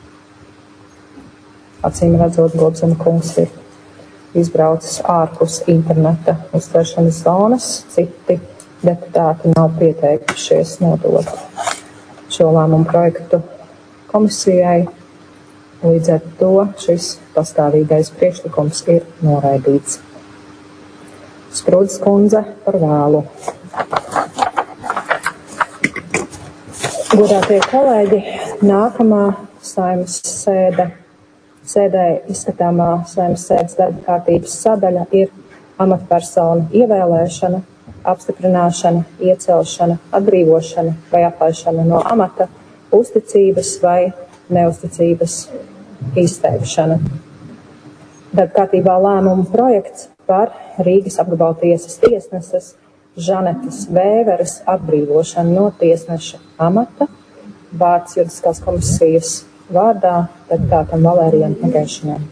Acīm redzot, Gobzema kungs ir izbraucis ārpus interneta uztveršanas zonas. Citi deputāti nav pieteikušies nodot šo lēmumu projektu komisijai. Līdz ar to šis pastāvīgais priekšlikums ir noraidīts. Sprūdes kundze par vēlu. Godātie kolēģi, nākamā Saeimas sēdē izskatāmā Saeimas sēdes darba kārtības sadaļa ir amatpersonu ievēlēšana, apstiprināšana, iecelšana, atbrīvošana vai atlaišana no amata, uzticības vai neuzticības izteikšana. Darba kārtībā lēmumu projekts par Rīgas apgabala tiesas tiesneses Žanetes Vēveres atbrīvošanu no tiesneša amata. Vārds juridiskās komisijas vārdā deputātam Valērijam Negaišanam.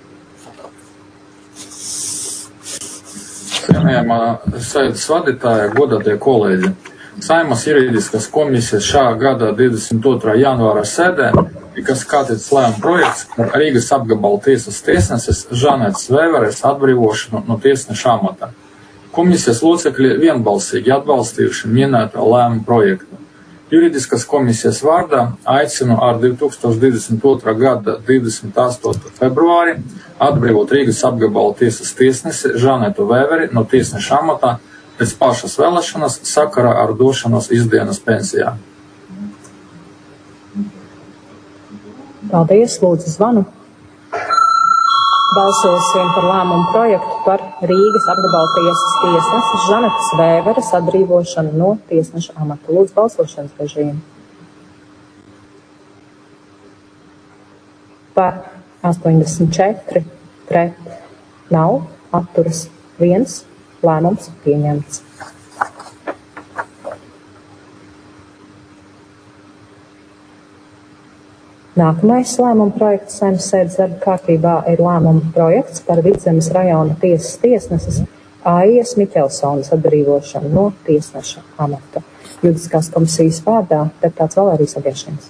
Cienījamā sēdes vadītāja, godātie kolēģi, Saeimas juridiskās komisijas šā gada 22. janvāra sēdē tika skatīts lēmuma projekts par Rīgas apgabala tiesas tiesneses Žanetes Vēveres atbrīvošanu no tiesneša amata. Komisijas locekļi vienbalsīgi atbalstījuši minēto lēmumu projektu. Juridiskās komisijas vārdā aicinu ar 2022. gada 28. februāri atbrīvot Rīgas apgabala tiesas tiesnesi Žanetu Vēveri no tiesneša amatā pēc pašas vēlēšanas sakarā ar došanos izdienas pensijā. Paldies, lūdzu zvanu. Balsosim par lēmumu projektu par Rīgas apgabala tiesas tiesneses Žanetes Vēveres atbrīvošanu no tiesneša amata. Lūdzu balsošanas režīmu. Par 84, pret nav, atturas 1, lēmums pieņemts. Nākamais lēmuma projekts Saeimas sēdes darba kārtībā ir lēmuma projekts par Vidzemes rajona tiesas tiesneses Aijas Miķelsonas atbrīvošanu no tiesneša amata. Juridiskās komisijas vārdā deputāts Valērijas Negaišans.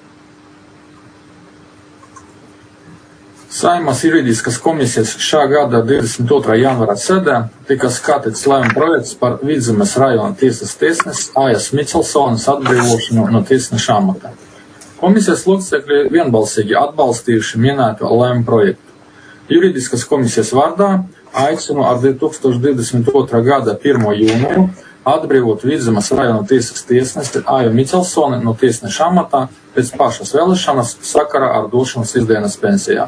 Saeimas juridiskās komisijas šā gada 22. janvāra sēdē tika skatīts lēmuma projekts par Vidzemes rajona tiesas tiesneses Aijas Miķelsonas atbrīvošanu no tiesneša amata. Komisijas locekļi vienbalsīgi atbalstījuši minēto lēmumu projektu. Juridiskās komisijas vārdā aicinu ar 2022. gada 1. jūniju atbrīvot Vidzemes rajona tiesas tiesnesi Aiju Miķelsoni no tiesneša amatā pēc pašas vēlēšanas sakarā ar došanos izdienas pensijā.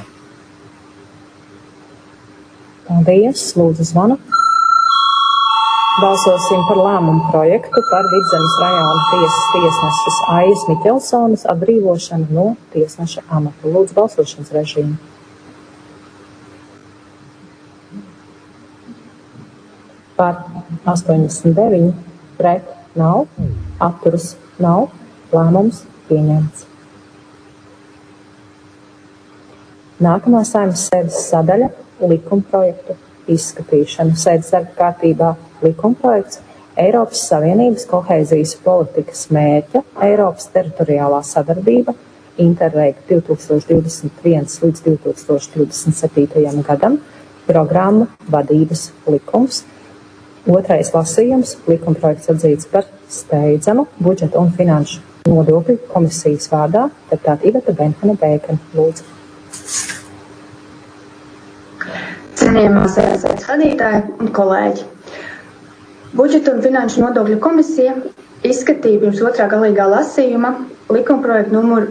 Paldies, lūdzu zvanu. Balsosim par lēmumu projektu par Vidzemes rajona tiesas tiesneses Aijas Miķelsonas atbrīvošanu no tiesneša amata. Lūdzu balsošanas režīmu. Par 89, pret nav, atturas nav, lēmums pieņemts. Nākamā Saeimas sēdes sadaļa - likuma projektu izskatīšana. Sēdes darba kārtībā likumprojekts Eiropas Savienības kohēzijas politikas mērķa, Eiropas teritoriālā sadarbība, Interreg 2021 līdz 2027. gadam, programma vadības likums. Otrais lasījums, likumprojekts atzīts par steidzamu budžeta un finanšu nodokļu komisijas vārdā, deputāte Iveta Benhana Bēkana. Lūdzu. Cienījamā sēdes vadītāji un kolēģi. Budžeta un finanšu nodokļu komisija izskatīja pirms otrā galīgā lasījuma likumprojektu numuru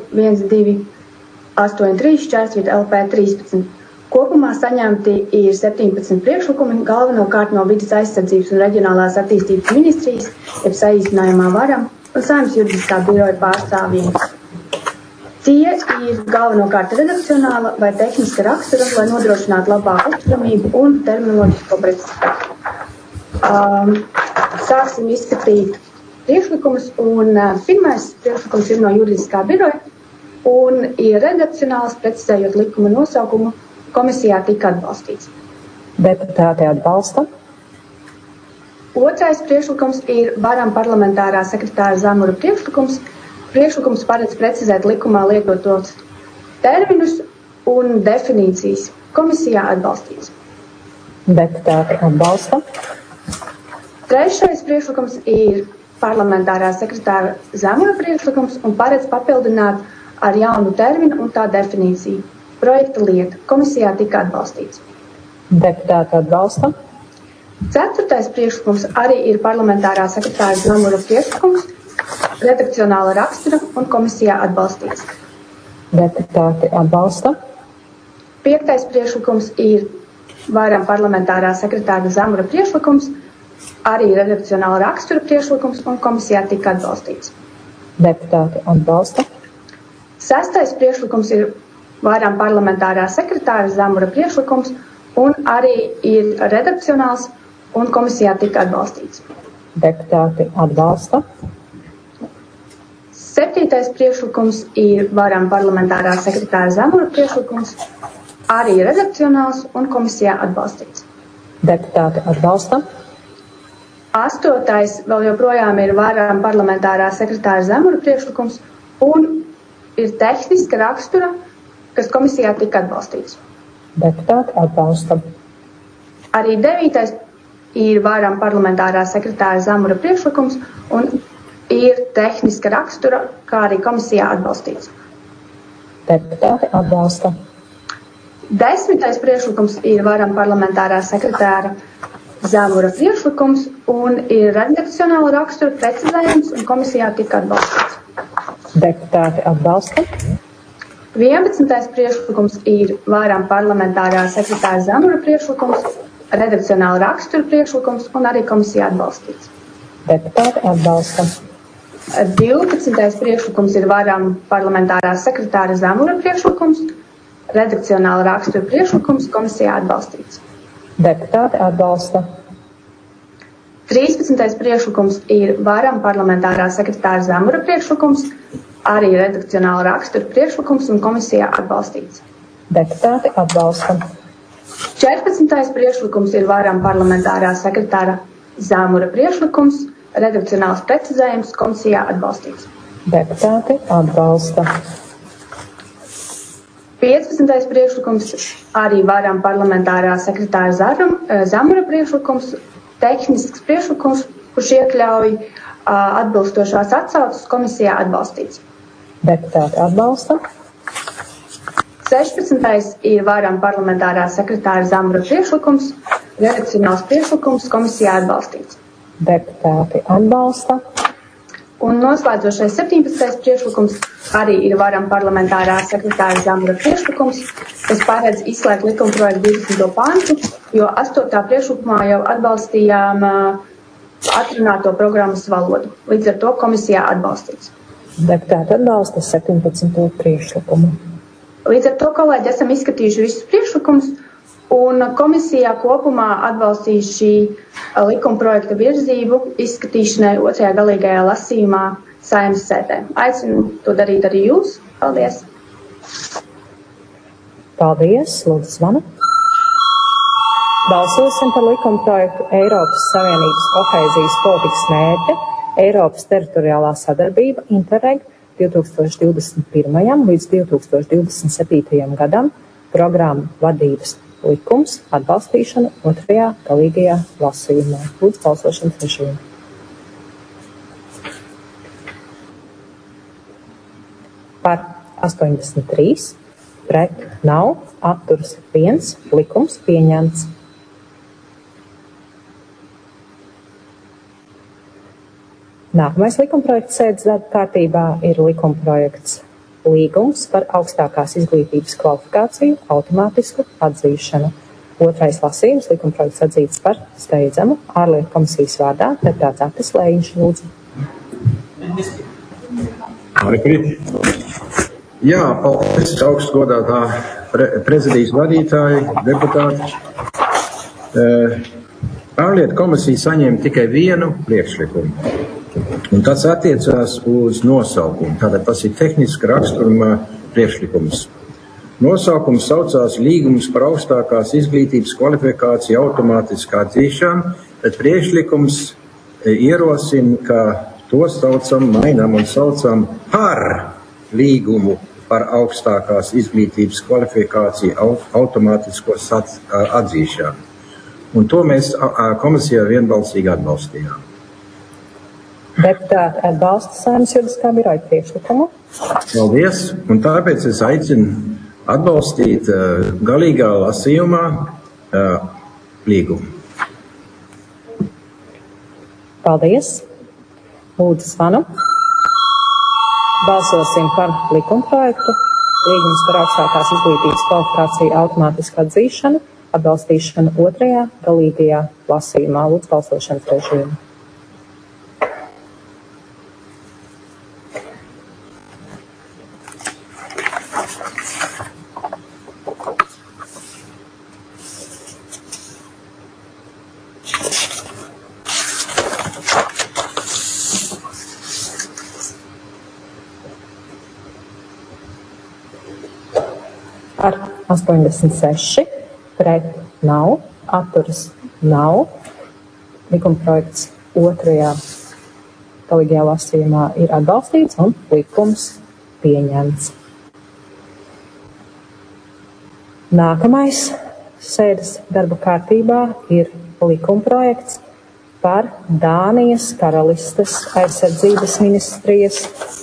1283/LP13. Kopumā saņemti ir 17 priekšlikumi, galvenokārt no Vides aizsardzības un reģionālās attīstības ministrijas, jeb saīsinājumā varam, un Saeimas juridiskā biroja pārstāvjiem. Tie ir galvenokārt redakcionāla vai tehniska rakstura, lai nodrošinātu labāku uztveramību un terminoloģisko precizitāti. Sāksim izskatīt priekšlikumus, un pirmais priekšlikums ir no juridiskā biroja un ir redakcionāls, precizējot likuma nosaukumu. Komisijā tika atbalstīts. Deputāti atbalsta. Otrais priekšlikums ir varam parlamentārā sekretāra Zamura priekšlikums. Priekšlikums paredz precizēt likumā lietotos terminus un definīcijas. Komisijā atbalstīts. Deputāti atbalsta. Trešais priekšlikums ir parlamentārā sekretāra Zamura priekšlikums un paredz papildināt ar jaunu terminu un tā definīciju. Projekta lieta. Komisijā tika atbalstīts. Deputāti atbalsta. Ceturtais priekšlikums arī ir parlamentārā sekretāra Zamura priekšlikums, redakcionāla rakstura un komisijā atbalstīts. Deputāti atbalsta. Piektais priekšlikums ir varam parlamentārā sekretāra Zamura priekšlikums, arī redakcionāla rakstura priekšlikums un komisijā tika atbalstīts. Deputāti atbalsta. Sestais priekšlikums ir varam parlamentārā sekretāra Zamura priekšlikums un arī ir redakcionāls un komisijā tika atbalstīts. Deputāti atbalsta. Septītais priekšlikums ir varam parlamentārā sekretāra Zamura priekšlikums, arī redakcionāls un komisijā atbalstīts. Deputāti atbalsta. Astotais vēl joprojām ir varam parlamentārā sekretāra Zamura priekšlikums un ir tehniska rakstura, kas komisijā tika atbalstīts. Deputāti atbalsta. Arī devītais ir varam parlamentārā sekretāra Zamura priekšlikums un ir tehniska rakstura, kā arī komisijā atbalstīts. Deputāti atbalsta. Desmitais priekšlikums ir varam parlamentārā sekretāra Zamura priekšlikums un ir redakcionāla rakstura precizējums un komisijā tika atbalstīts. Deputāti atbalsta. 11. priekšlikums ir varam parlamentārā sekretāra Zamura priekšlikums, redakcionāla rakstura priekšlikums un arī komisijā atbalstīts. Deputāti atbalsta. 12. priekšlikums ir varam parlamentārā sekretāra Zamura priekšlikums, redakcionāla rakstura priekšlikums, komisijā atbalstīts. Deputāti atbalsta. 13. priekšlikums ir varam parlamentārā sekretāra Zamura priekšlikums, arī redakcionāla rakstura priekšlikums un komisijā atbalstīts. Deputāti atbalsta. 14. priekšlikums ir varam parlamentārā sekretāra Zamura priekšlikums, redakcionāls precizējums, komisijā atbalstīts. Deputāti atbalsta. 15. priekšlikums arī varam parlamentārā sekretāra Zamura priekšlikums, tehnisks priekšlikums, kurš iekļauj atbilstošās atsauces, komisijā atbalstīts. Deputāti atbalsta. 16. ir varam parlamentārā sekretāra Zamura priekšlikums, redakcionāls priekšlikums, komisijā atbalstīts. Deputāti atbalsta. Un noslēdzošais 17. priekšlikums arī ir varam parlamentārā sekretāra Zamura priekšlikums, kas paredz izslēgt likumprojektu 20. pantu, jo 8. priekšlikumā jau atbalstījām atrunāto programmas valodu. Līdz ar to komisijā atbalstīts. Deputāti atbalsta 17. priekšlikumu. Līdz ar to, kolēģi, esam izskatījuši visus priekšlikumus, un komisijā kopumā atbalstīs šī likumprojekta virzību izskatīšanai otrajā galīgajā lasījumā Saeimas sēdē. Aicinu to darīt arī jūs. Paldies! Paldies! Lūdzu, zvana! Balsosim par likumprojektu Eiropas Savienības kohēzijas politikas mērķa, Eiropas teritoriālā sadarbība Interreg 2021. līdz 2027. gadam, programmu vadības likums atbalstīšanu otrajā galīgajā lasījumā. Lūdzu, balsošanas režīmu. Par 83, pret nav, atturas 1, likums pieņemts. Nākamais likumprojekts sēdes darba kārtībā ir likumprojekts līgums par augstākās izglītības kvalifikāciju automātisku atzīšanu. Otrais lasījums likumprojekts atzīts par steidzamu ārlietu komisijas vārdā. Deputāts Atis Lējiņš, lūdzu. Jā, paldies, augstgodātā prezidijas vadītāji, deputāti. Ārlietu komisija saņēma tikai vienu priekšlikumu. Un tas attiecās uz nosaukumu. Tātad tas ir tehniska raksturuma priekšlikums. Nosaukums saucās Līgums par augstākās izglītības kvalifikāciju automātiskā atzīšanu, bet priekšlikums ierosina, ka to mainām un saucam par Līgumu par augstākās izglītības kvalifikāciju automātisko atzīšanu. Un to mēs komisijā vienbalsīgi atbalstījām. Deputāti atbalsta Saeimas juridiskā biroja priekšlikumu. Paldies, un tāpēc es aicinu atbalstīt galīgā lasījumā līgumu. Paldies. Lūdzu, Svanu. Balsosim par likumprojektu. Līgums par augstākās izglītības kvalifikāciju automātisku atzīšanu, atbalstīšanu otrajā galīgajā lasījumā. Lūdzu, balsošanas režīmu. Par 86, pret nav, atturas nav. Likumprojekts otrajā galīgajā lasījumā ir atbalstīts un likums pieņemts. Nākamais sēdes darba kārtībā ir likumprojekts par Dānijas karalistes aizsardzības ministrijas,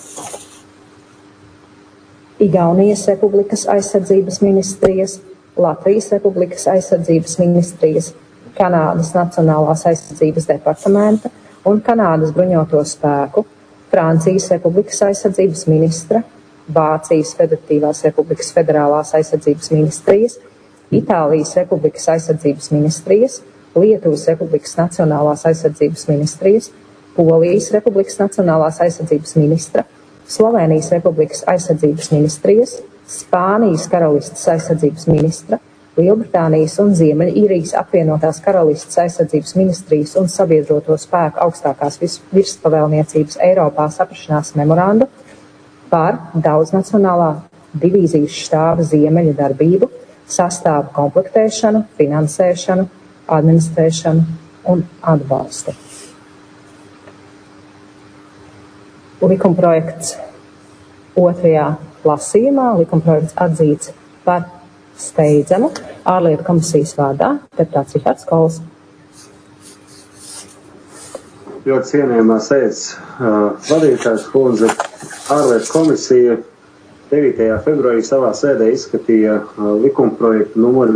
Igaunijas Republikas aizsardzības ministrijas, Latvijas Republikas aizsardzības ministrijas, Kanādas Nacionālās aizsardzības departamenta un Kanādas bruņoto spēku, Francijas Republikas aizsardzības ministra, Vācijas Federatīvās Republikas federālās aizsardzības ministrijas, Itālijas Republikas aizsardzības ministrijas, Lietuvas Republikas Nacionālās aizsardzības ministrijas, Polijas Republikas Nacionālās aizsardzības ministra, Slovenijas Republikas aizsardzības ministrijas, Spānijas karalistes aizsardzības ministra, Lielbritānijas un Ziemeļīrijas apvienotās karalistes aizsardzības ministrijas un sabiedroto spēku augstākās virspavēlniecības Eiropā saprašanās memorandu par daudznacionālā divīzijas štāba Ziemeļa darbību, sastāvu komplektēšanu, finansēšanu, administrēšanu un atbalstu. Likumprojekts otrajā lasījumā, likumprojekts atzīts par steidzamu ārlietu komisijas vārdā, deputāts Rihards Kols. Ļoti cienījamā sēdes vadītājs kundze, ārlietu komisija 9. februārī savā sēdē izskatīja likumprojektu numuru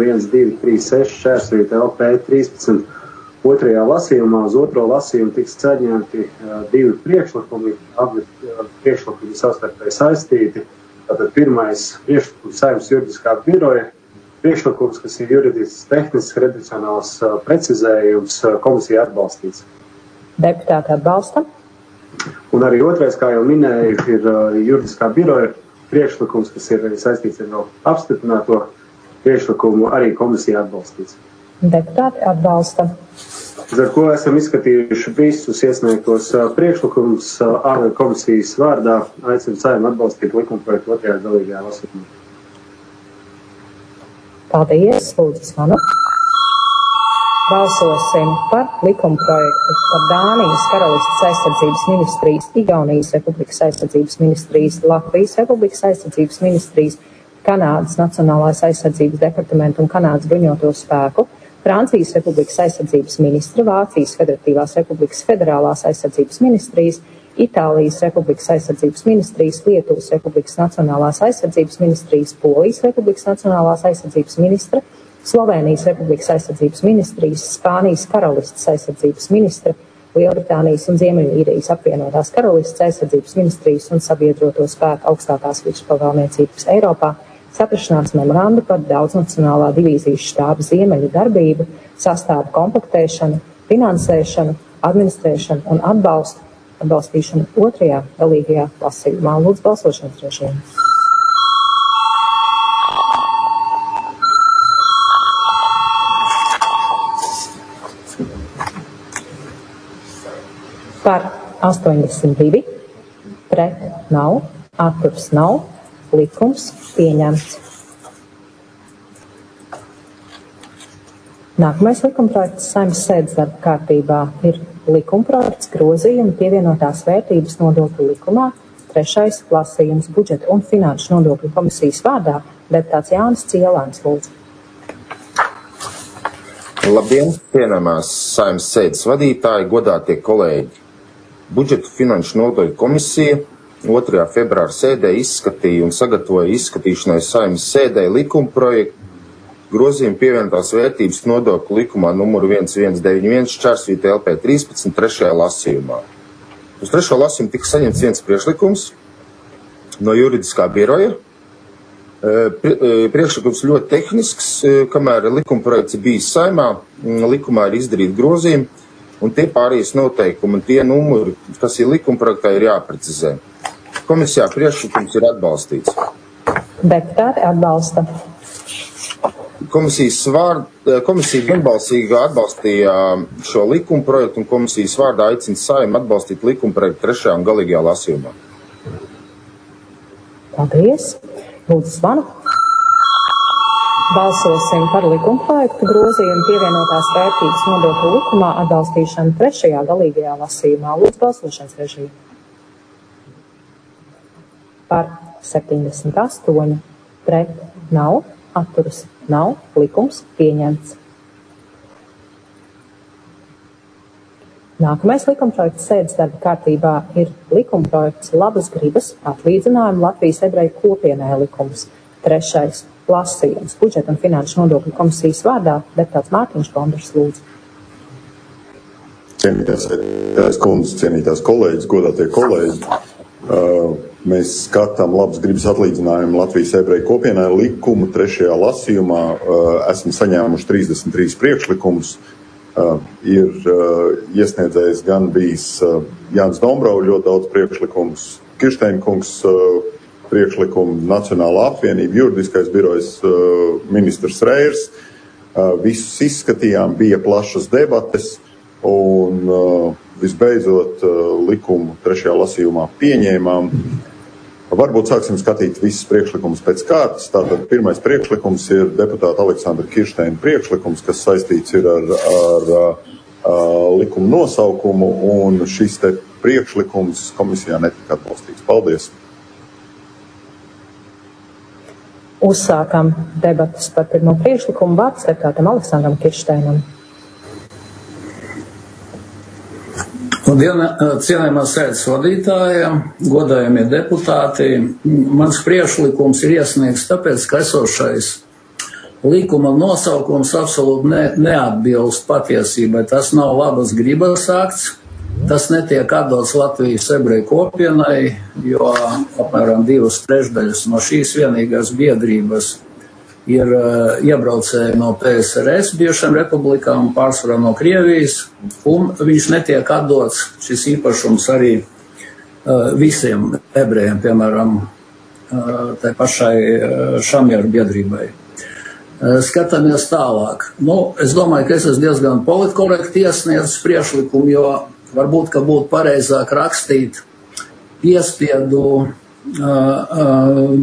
1236 LP13. Otrajā lasījumā uz otro lasījumu tiks saņemti divi priekšlikumi, abi priekšlikumi savstarpēji saistīti. Tātad pirmais priekšlikums Saeimas juridiskā biroja priekšlikums, kas ir juridisks tehnisks redakcionāls precizējums, komisija atbalstīts. Deputāti atbalsta. Un arī otrais, kā jau minēju, ir juridiskā biroja priekšlikums, kas ir saistīts ar vēl apstiprināto priekšlikumu, arī komisija atbalstīts. Deputāti atbalsta. Ar ko esam izskatījuši visus iesniegtos priekšlikumus ārlietu komisijas vārdā, aicinu Saeimu atbalstīt likumprojektu otrajā galīgajā lasījumā. Paldies, lūdzu, Svanu. Balsosim par likumprojektu par Dānijas Karalistes aizsardzības ministrijas, Igaunijas Republikas aizsardzības ministrijas, Latvijas Republikas aizsardzības ministrijas, Kanādas Nacionālās aizsardzības departamentu un Kanādas bruņoto spēku, Francijas Republikas aizsardzības ministra, Vācijas Federatīvās Republikas federālās aizsardzības ministrijas, Itālijas Republikas aizsardzības ministrijas, Lietuvas Republikas Nacionālās aizsardzības ministrijas, Polijas Republikas Nacionālās aizsardzības ministra, Slovēnijas Republikas aizsardzības ministrijas, Spānijas Karalistes aizsardzības ministra, Lielbritānijas un Ziemeļīrijas apvienotās Karalistes aizsardzības ministrijas un sabiedroto spēku augstākās virspavēlniecības Eiropā, saprašanās memorandu par daudznacionālā divīzijas štāba ziemeļu darbību, sastāvu komplektēšanu, finansēšanu, administrēšanu un atbalstīšanu otrajā galīgajā lasījumā. Lūdzu balsošanas režīmu. Par 82, pret nav, atturs nav, likums pieņemts. Nākamais likumprojekts Saeimas sēdes darba kārtībā ir likumprojekts grozījumi pievienotās vērtības nodokļu likumā, 3. lasījums budžeta un finanšu nodokļu komisijas vārdā, deputāts Jānis Cielāns, lūdzu. Labdien, cienījamās Saeimas sēdes vadītāji, godātie kolēģi. Budžeta finanšu nodokļu komisija 2. februāra sēdē izskatīja un sagatavoja izskatīšanai Saeimas sēdē likuma projektu grozījumu pievienotās vērtības nodokļu likumā numuru 1191/LP13 3. lasījumā. Uz 3. lasījumu tika saņemts viens priekšlikums no juridiskā biroja. Priekšlikums ļoti tehnisks, kamēr likumprojekts bijis Saeimā, likumā ir izdarīt grozījumi, un tie pārējais noteikumi un tie numuri, kas ir likumprojektā, ir jāprecizē. Komisijā priekšlikums ir atbalstīts. Deputāti atbalsta. Komisija vienbalsīgi atbalstīja šo likumprojektu, un komisijas vārdā aicina Saeimu atbalstīt likumprojektu 3. un galīgajā lasījumā. Paldies. Lūdzu zvanu. Balsosim par likumprojektu grozījumu pievienotās vērtības nodokļu likumā atbalstīšanu 3. galīgajā lasījumā. Lūdzu balsošanas režīmu. Par 78, pret nav, atturas nav, likums pieņemts. Nākamais likumprojekts sēdes darba kārtībā ir likumprojekts labas gribas atlīdzinājumu Latvijas ebreju kopienai likums, 3. lasījums budžeta un finanšu nodokļu komisijas vārdā, deputāts Mārtiņš Bondars, lūdzu. Cienītās kundzes, cienītās kolēģis, godātie kolēģi, mēs skatām labas gribas atlīdzinājumu Latvijas ebreju kopienai likumu 3. lasījumā. Esam saņēmuši 33 priekšlikumus. Ir iesniedzējis gan bijis Jānis Dombrau, ļoti daudz priekšlikumus, Kiršteinkungs priekšlikumu, Nacionālā apvienība, juridiskais birojs, ministrs Reirs. Visus izskatījām, bija plašas debates un visbeidzot likumu 3. lasījumā pieņēmām. Varbūt sāksim skatīt visus priekšlikumus pēc kārtas. Tātad pirmais priekšlikums ir deputāta Aleksandra Kiršteina priekšlikums, kas saistīts ir ar likumu nosaukumu, un šis te priekšlikums komisijā netika atbalstīts. Paldies! Uzsākam debatas par pirmo priekšlikumu. Vārds deputātam Aleksandram Kiršteinam. Labdien, cienējamās sēdes vadītāji, godājamie deputāti. Mans priekšlikums ir iesniegts tāpēc, ka esošais likuma nosaukums absolūti neatbilst patiesībai. Tas nav labas gribas akts, tas netiek atdots Latvijas ebreju kopienai, jo apmēram 2/3 no šīs vienīgās biedrības ir iebraucēji no PSRS bijušām republikām, pārsvarā no Krievijas, un viņš netiek atdots šis īpašums arī visiem ebrejiem, piemēram, tai pašai Šamieru biedrībai. Skatāmies tālāk. Es domāju, ka es esmu diezgan politkorekti iesniedzis priekšlikumu, jo varbūt, ka būtu pareizāk rakstīt piespiedu.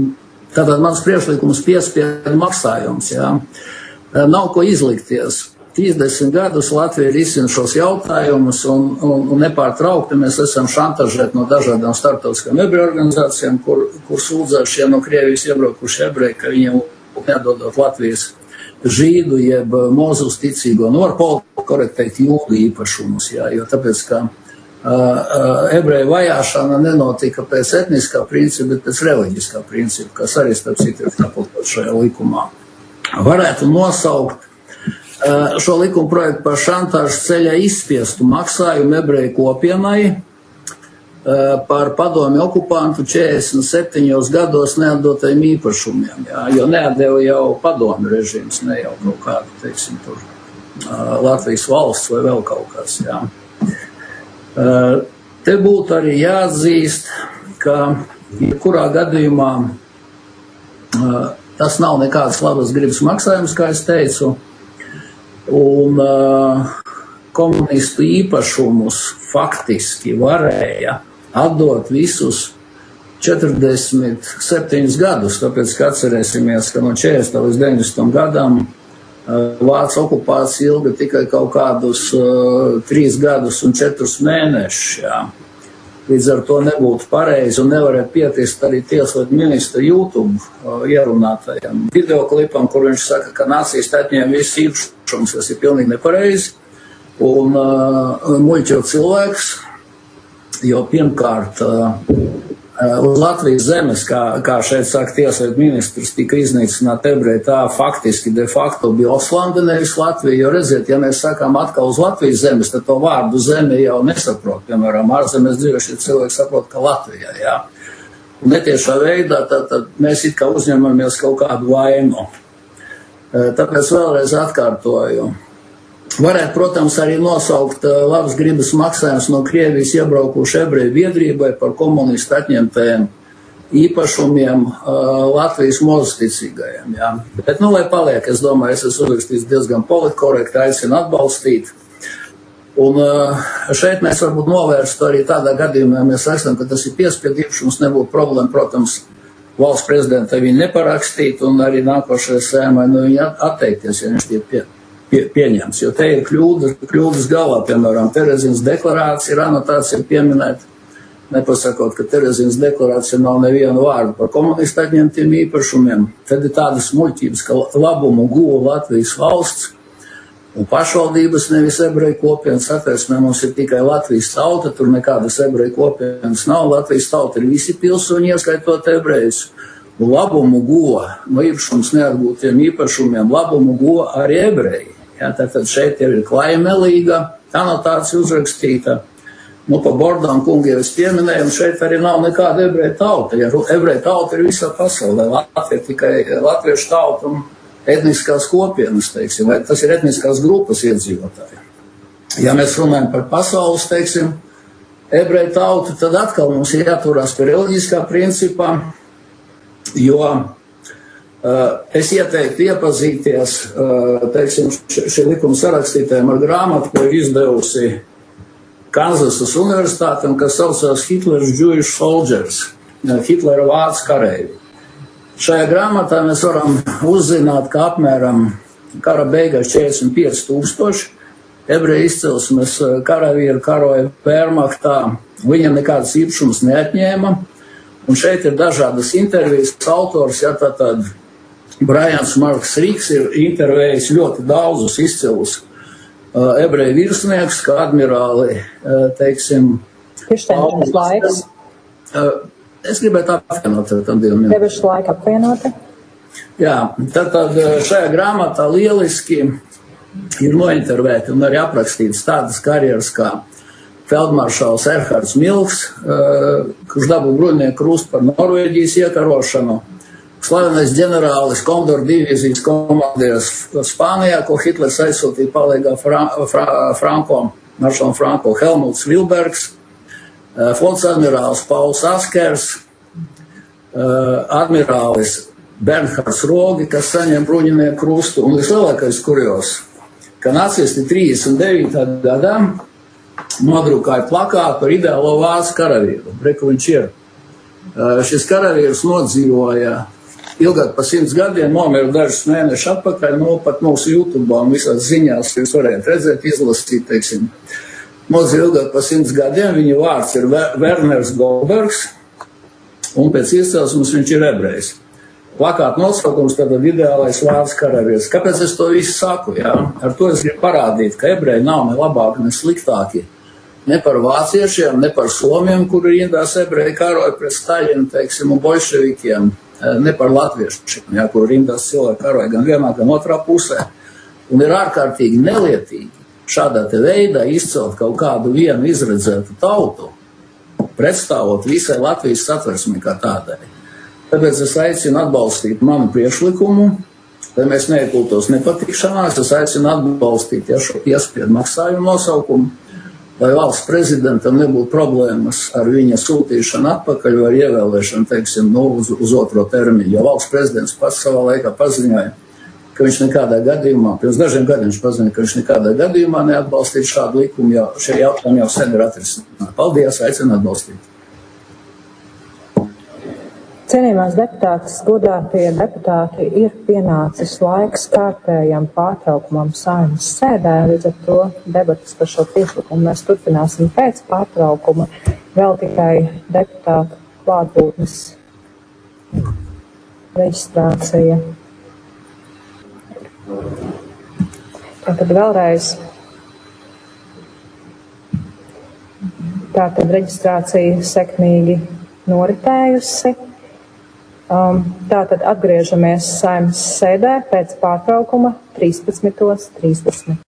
Tātad mans priekšlikums piespiedu maksājums, jā. Nav ko izlikties. 30 gadus Latvija risina šos jautājumus un nepārtraukti mēs esam šantažēti no dažādām starptautiskām ebreju organizācijām, kur sūdzējušie no Krievijas iebraukuši ebreji, ka viņiem nedodot Latvijas žīdu jeb Mozus ticīgo, var korekti teikt jūdu īpašumus, jo tāpēc, ka ebreju vajāšana nenotika pēc etniskā principa, bet pēc reliģiskā principa, kas arī starp citu ir aplūkot šajā likumā. Varētu nosaukt šo likuma projektu par šantāžu ceļā izspiestu maksājumu ebreju kopienai par padomju okupantu 47 gados neatdotajiem īpašumiem, jo neatdeva jau padomju režīms, ne jau kaut kādu, teiksim, tur Latvijas valsts vai vēl kaut kas, Te būtu arī jāatzīst, ka jebkurā gadījumā tas nav nekādas labas gribas maksājums, kā es teicu, un komunistu īpašumus faktiski varēja atdot visus 47 gadus, tāpēc, ka atcerēsimies, ka no 40 līdz 90 gadam Vācu okupācija ilga tikai kaut kādus 3 gadus un 4 mēnešus. Līdz ar to nebūtu pareizi un nevarētu pietist arī tieslietu ministra YouTube ierunātajam videoklipam, kur viņš saka, ka nacisti atņēma visus īpašumus, kas ir pilnīgi nepareizi, un muļķo cilvēks, jo pirmkārt uz Latvijas zemes, kā šeit saka tieslietu ministrs, tika iznīcināt ebreji, tā faktiski de facto bija Oslanda, nevis Latvija, jo redziet, ja mēs sakām atkal uz Latvijas zemes, tad to vārdu zeme jau nesaprot, piemēram, ārzemēs dzīvošie cilvēki saprot, ka Latvijā, Un netiešā veidā tad mēs it kā uzņemamies kaut kādu vainu. Tāpēc vēlreiz atkārtoju. Varētu, protams, arī nosaukt labas gribas maksājums no Krievijas iebraukuši ebreju biedrībai par komunistu atņemtajiem īpašumiem Latvijas mozusticīgajiem. Bet, lai paliek, es domāju, es esmu uzrakstījis diezgan politkorekti, aicinu atbalstīt. Un šeit mēs varbūt novērstu arī tādā gadījumā, ja mēs esam, ka tas ir piespiedu īpašums, nebūtu problēma, protams, valsts prezidentai viņu neparakstīt un arī nākošajai Saeimai no viņa atteikties, ja viņš tie pieņems, jo te ir kļūdas galā, piemēram, Terezīnas deklarācija, anotācija ir pieminēta, nepasakot, ka Terezīnas deklarācija nav nevienu vārdu par komunistu atņemtiem īpašumiem. Tad ir tādas muļķības, ka labumu guva Latvijas valsts un pašvaldības, nevis ebreju kopienas. Atversmē mums ir tikai Latvijas tauta, tur nekādas ebreju kopienas nav. Latvijas tauta ir visi pilsoņi, ieskaitot ebrejus. Un labumu guva no īpašums neatgūtiem īpašumiem, labumu guva arī ebreji. Tātad šeit jau ir klaimelīga anotācija uzrakstīta. Pa Bordām kungu jau es pieminēju, un šeit arī nav nekāda ebreja tauta. Ja ebreja tauta ir visā pasaulē, Latvija ir tikai latviešu tauta un etniskās kopienas, teiksim, vai tas ir etniskās grupas iedzīvotāji. Ja mēs runājam par pasaules, teiksim, ebreja tautu, tad atkal mums ir jāturās pie reliģiskā principā, jo es ieteiktu iepazīties, teiksim, šī likuma sarakstītājiem ar grāmatu, ko ir izdevusi Kanzasas universitāte, kas saucās Hitler's Jewish Soldiers, Hitlera vācu kareivi. Šajā grāmatā mēs varam uzzināt, ka apmēram kara beigās 45,000 ebreju izcelsmes karavīri karoja Wehrmachtā, viņam nekādas īpašumas neatņēma, un šeit ir dažādas intervijas, autors, tātad Brians Marks Rīks ir intervējis ļoti daudzus izcilus ebreju virsniekus, kā admirāli, teiksim, Piešķēnības laiks. Es gribētu apvienot ar tam 2 minūtēm. Debešu laika apvienoti. Jā, tad šajā grāmatā lieliski ir nointervēti un arī aprakstīts tādas karjeras kā feldmaršals Erhards Milks, kurš dabūja bruņinieku krustu par Norvēģijas iekarošanu, slavenais ģenerālis Kondoru divīzijas komandieris Spānijā, ko Hitlers aizsūtīja palīgā maršalam Franko Helmuts Vilbergs, fonds admirālis Pauls Askers, admirālis Bernhards Rogi, kas saņem bruņinieku krustu, un vislielākais kurjos, ka nacisti 39. gadā nodrukāja plakātu par ideālo vācu karavīru. Reku viņš ir. Šis karavīrs nodzīvoja ilgāk par 100 gadiem, nomira dažus mēnešus atpakaļ, pat mūsu YouTube un visās ziņās jūs varētu redzēt, izlasīt, teiksim, mūsu ilgāk par 100 gadiem, viņa vārds ir Werners Goldbergs, un pēc izcelsmes viņš ir ebrejs. Plakāta nosaukums tad ideālais vārds karavīrs. Kāpēc es to visu saku? Jā? Ar to es gribu parādīt, ka ebreji nav ne labāki, ne sliktāki. Ne par vāciešiem, ne par somiem, kuri rindās ebreji karoja pret Staļinu, teiksim, un bolševikiem, ne par latviešiem, jā, kuri rindās cilvēki karoja gan vienā, gan otrā pusē. Un ir ārkārtīgi nelietīgi šādā te veidā izcelt kaut kādu vienu izredzētu tautu, pretstāvot visai Latvijas satversmei kā tādai. Tāpēc es aicinu atbalstīt manu priekšlikumu, lai mēs neiekultos nepatikšanās, es aicinu atbalstīt šo piespiedu maksājumu nosaukumu, lai valsts prezidentam nebūtu problēmas ar viņa sūtīšanu atpakaļ vai ievēlēšanu, teiksim, uz otro termiņu, jo valsts prezidents pats savā laikā paziņoja, ka viņš nekādā gadījumā, pirms dažiem gadiem viņš paziņoja, ka viņš nekādā gadījumā neatbalstīt šādu likumu, jo šie jautājumi jau sen ir atrisināti. Paldies, aicinu atbalstīt. Cienījamās deputātes, godātie deputāti, ir pienācis laiks kārtējam pārtraukumam Saeimas sēdē, līdz ar to debatas par šo priekšlikumu mēs turpināsim pēc pārtraukuma. Vēl tikai deputātu klātbūtnes reģistrācija. Tātad vēlreiz. Tātad reģistrācija sekmīgi noritējusi. Tātad atgriežamies Saeimas sēdē pēc pārtraukuma 13:30.